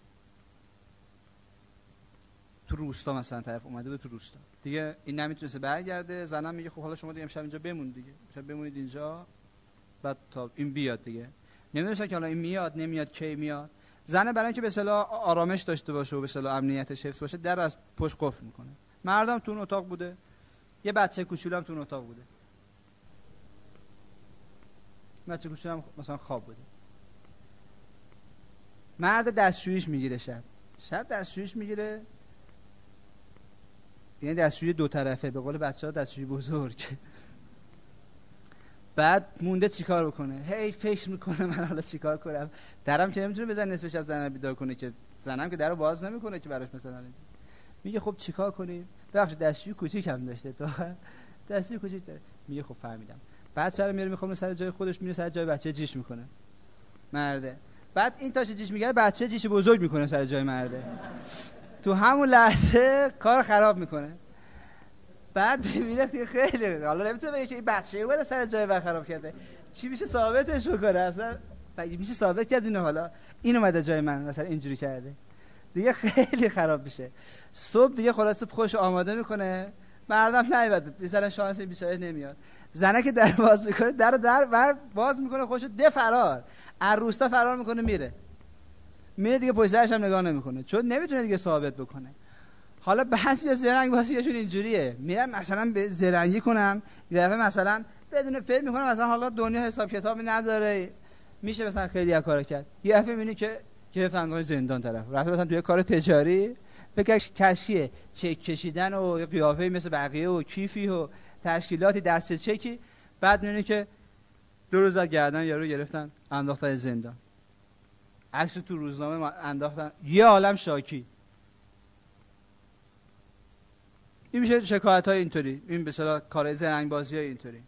تو روستا مثلا طرف اومده بود، تو روستا دیگه این نمیتونه برگرده، زنم میگه خب حالا شما دیگه امشب اینجا بمون دیگه، شب بمونید اینجا بعد تا این بیاد دیگه. نمیدونستن که حالا این میاد نمیاد کی میاد. زنه برای اینکه به اصطلاح آرامش داشته باشه و به اصطلاح امنیتش حفظ باشه در از پشت قفل میکنه. مردم تو اون اتاق بوده، یه بچه کوچولو هم تو اون اتاق بوده، بچه کوچولو هم مثلا خواب بوده. مرد دستشویش میگیره، شب شب دستشویش میگیره، یعنی دستشویی دو طرفه، به قول بچه‌ها دستشویی بزرگ. بعد مونده چیکار بکنه، هی فکر میکنه من حالا چیکار کنم، درم که نمیتونه بزنه نصف شب زنم بیدار کنه، که زنم که درو باز نمیکنه که براش مثلا اینجا. میگه خب چیکار کنیم؟ ببخشید دستشویی کوچیک هم داشته تو، دستشویی کوچیک داره. میگه خب فهمیدم. بعد سر میاره میخوام سر جای خودش میره، سر جای بچه جیش میکنه مرده. بعد این تاش جیش میگه، بچه جیش بزرگ میکنه سر جای مرده. تو همون لحظه کار خراب میکنه. بعد میبینه که خیلی حالا نمیتونه بگه که این بچه‌ای بود سر جای و خراب کرده، چی میشه ثابتش بکنه؟ اصلا میشه ثابت کرد اینو، حالا این اومده جای من مثلا اینجوری کرده دیگه، خیلی خراب میشه. صبح دیگه خلاصه خوش آماده میکنه، مردم نیومد، مثلا شانس این بیچاره نمیاد. زنه که در باز میکنه، در در بر باز میکنه، خوشو ده فرار از روستا فرار میکنه، میره میره دیگه پشت سرش هم نگاه نمیکنه، چون نمیتونه دیگه ثابت بکنه. حالا بعضی زرنگ بازیشون اینجوریه، میرن مثلا به زرنگی کنن، یه دفعه مثلا بدون فکر میکنه مثلا حالا دنیا حساب کتابی نداره، میشه مثلا خیلی از کارا کرد. یه دفعه میبینی که که فندهای زندان طرف رفته مثلا توی کار تجاری، فکر کشیه چک کشیدن و قیافه مثل بقیه و کیفی و تشکیلاتی دست چکی، بعد میبینی که دو روز از گردن یارو گرفتن انداختن زندان، عکس تو روزنامه انداختن، یه عالم شاکی. این میشه شکایت های اینطوری، این به اصطلاح کار زرنگ بازی های اینطوری،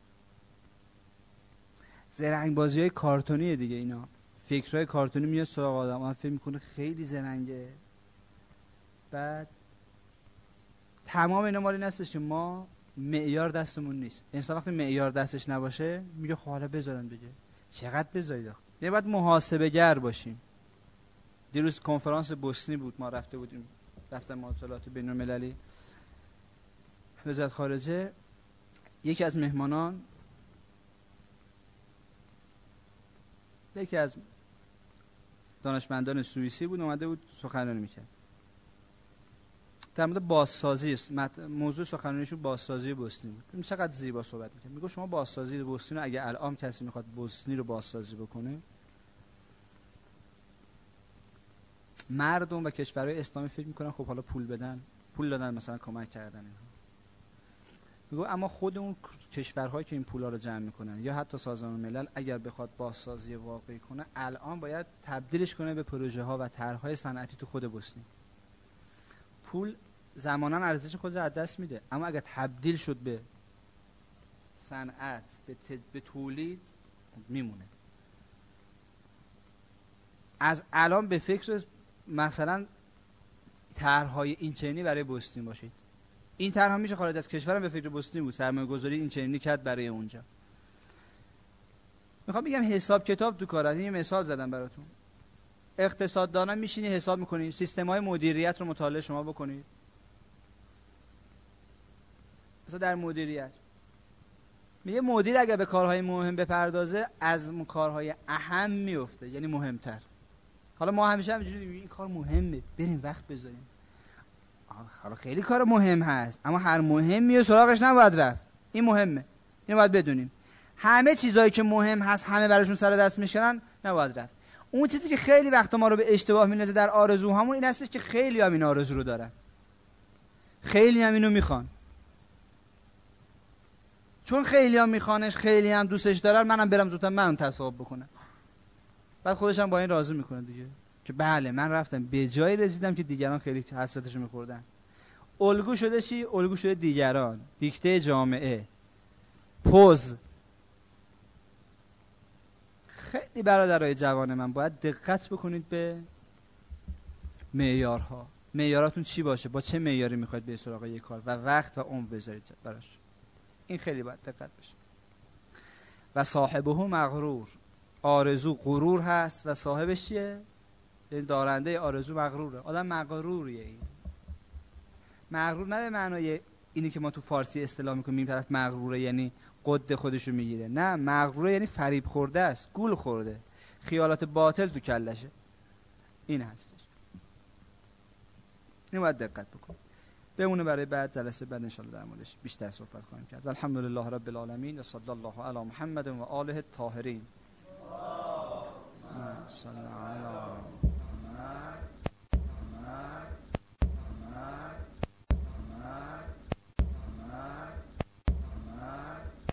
زرنگ بازی های کارتونیه دیگه. اینا فکرهای کارتونی میاد سراغ آدم، آدم فکر میکنه خیلی زرنگه. بعد تمام اینا مالی نستش که ما معیار دستمون نیست. انسان وقتی معیار دستش نباشه میگه خب حالا بذارن دیگه، چقدر بذارید؟ نه باید محاسبه گر باشیم. دیروز کنفرانس بوسنی بود، ما رفته بودیم، دفتر مطالعات بین المللی وزارت خارجه. یکی از مهمانان، یکی از دانشمندان سوئیسی بود، اومده بود سخنرانی میکرد در مورد بازسازی است. موضوع سخنرانیشون بازسازی بوسنی بود. این چقدر زیبا صحبت میکرد. میگه شما بازسازی بوسنی رو اگه الان کسی میخواد بوسنی رو بازسازی بکنه، مردم و کشورهای اسلامی فکر میکنن خب حالا پول بدن، پول دادن مثلا کمک کردن اینها. میگه اما خود اون کشورهایی که این پولا رو جمع میکنن یا حتی سازمان ملل اگر بخواد بازسازی واقعی کنه، الان باید تبدیلش کنه به پروژه ها و طرحهای صنعتی تو خود بوسنی. پول زمانا ارزش خودش از دست میده، اما اگر تبدیل شد به صنعت، به, ت... به تولید، میمونه. از الان به فکر مثلا طرح‌های این چنینی برای بوستون باشید. این طرح میشه خارج از کشورم به فکر بوستون بود، سرمایه گذاری این چنینی کرد برای اونجا. میخوام بگم حساب کتاب تو کار است. این مثال زدم براتون. اقتصاددانا میشینی حساب میکنید، سیستم‌های مدیریت رو مطالعه شما بکنید. مثلا در مدیریت میگه مدیر اگر به کارهای مهم بپردازه از کارهای اهم میفته، یعنی مهمتر. حالا ما همیشه همینجوری میگیم این کار مهمه، بریم وقت بذاریم. حالا خیلی کار مهم هست، اما هر مهمی سراغش نباید رفت. این مهمه، اینو باید بدونیم. همه چیزایی که مهم هست همه براشون سر دست میشکنن، نباید رفت. اون چیزی که خیلی وقتا ما رو به اشتباه میندازه در آرزوهامون این هستش که خیلی هم این آرزو رو دارن، خیلی هم اینو میخوان. چون خیلی هم میخوانش، خیلی هم دوستش دارن، منم برم زودتر منم تصاحب بکنم. بعد خودش هم با این راضی میکنه دیگه، که بله من رفتم به جایی رسیدم که دیگران خیلی حسرتشو میخوردن. الگو شده چی؟ الگو شده دیگران، دیکته جامعه، پوز. خیلی برادرای جوان من باید دقت بکنید به معیارها. معیاراتون چی باشه؟ با چه معیاری میخواید به سراغ یک کار و وقت و عمر بذارید براش. این خیلی باید دقت بشه. و صاحبه مغرور، آرزو غرور هست و صاحبش چیه؟ یعنی دارنده آرزو مغروره. آدم مغروریه. این مغرور نه به معنای اینی که ما تو فارسی اصطلاح میکنیم این طرف مغروره یعنی قد خودشو میگیره. نه، مغروره یعنی فریب خورده است، گول خورده، خیالات باطل تو کلشه. این هستش. این باید دقت بکن. بمونه برای بعد جلسه بعد ان شاء الله در موردش بیشتر صحبت خواهیم کرد. والحمدلله رب العالمین و صلی الله علی محمد و آله الطاهرین.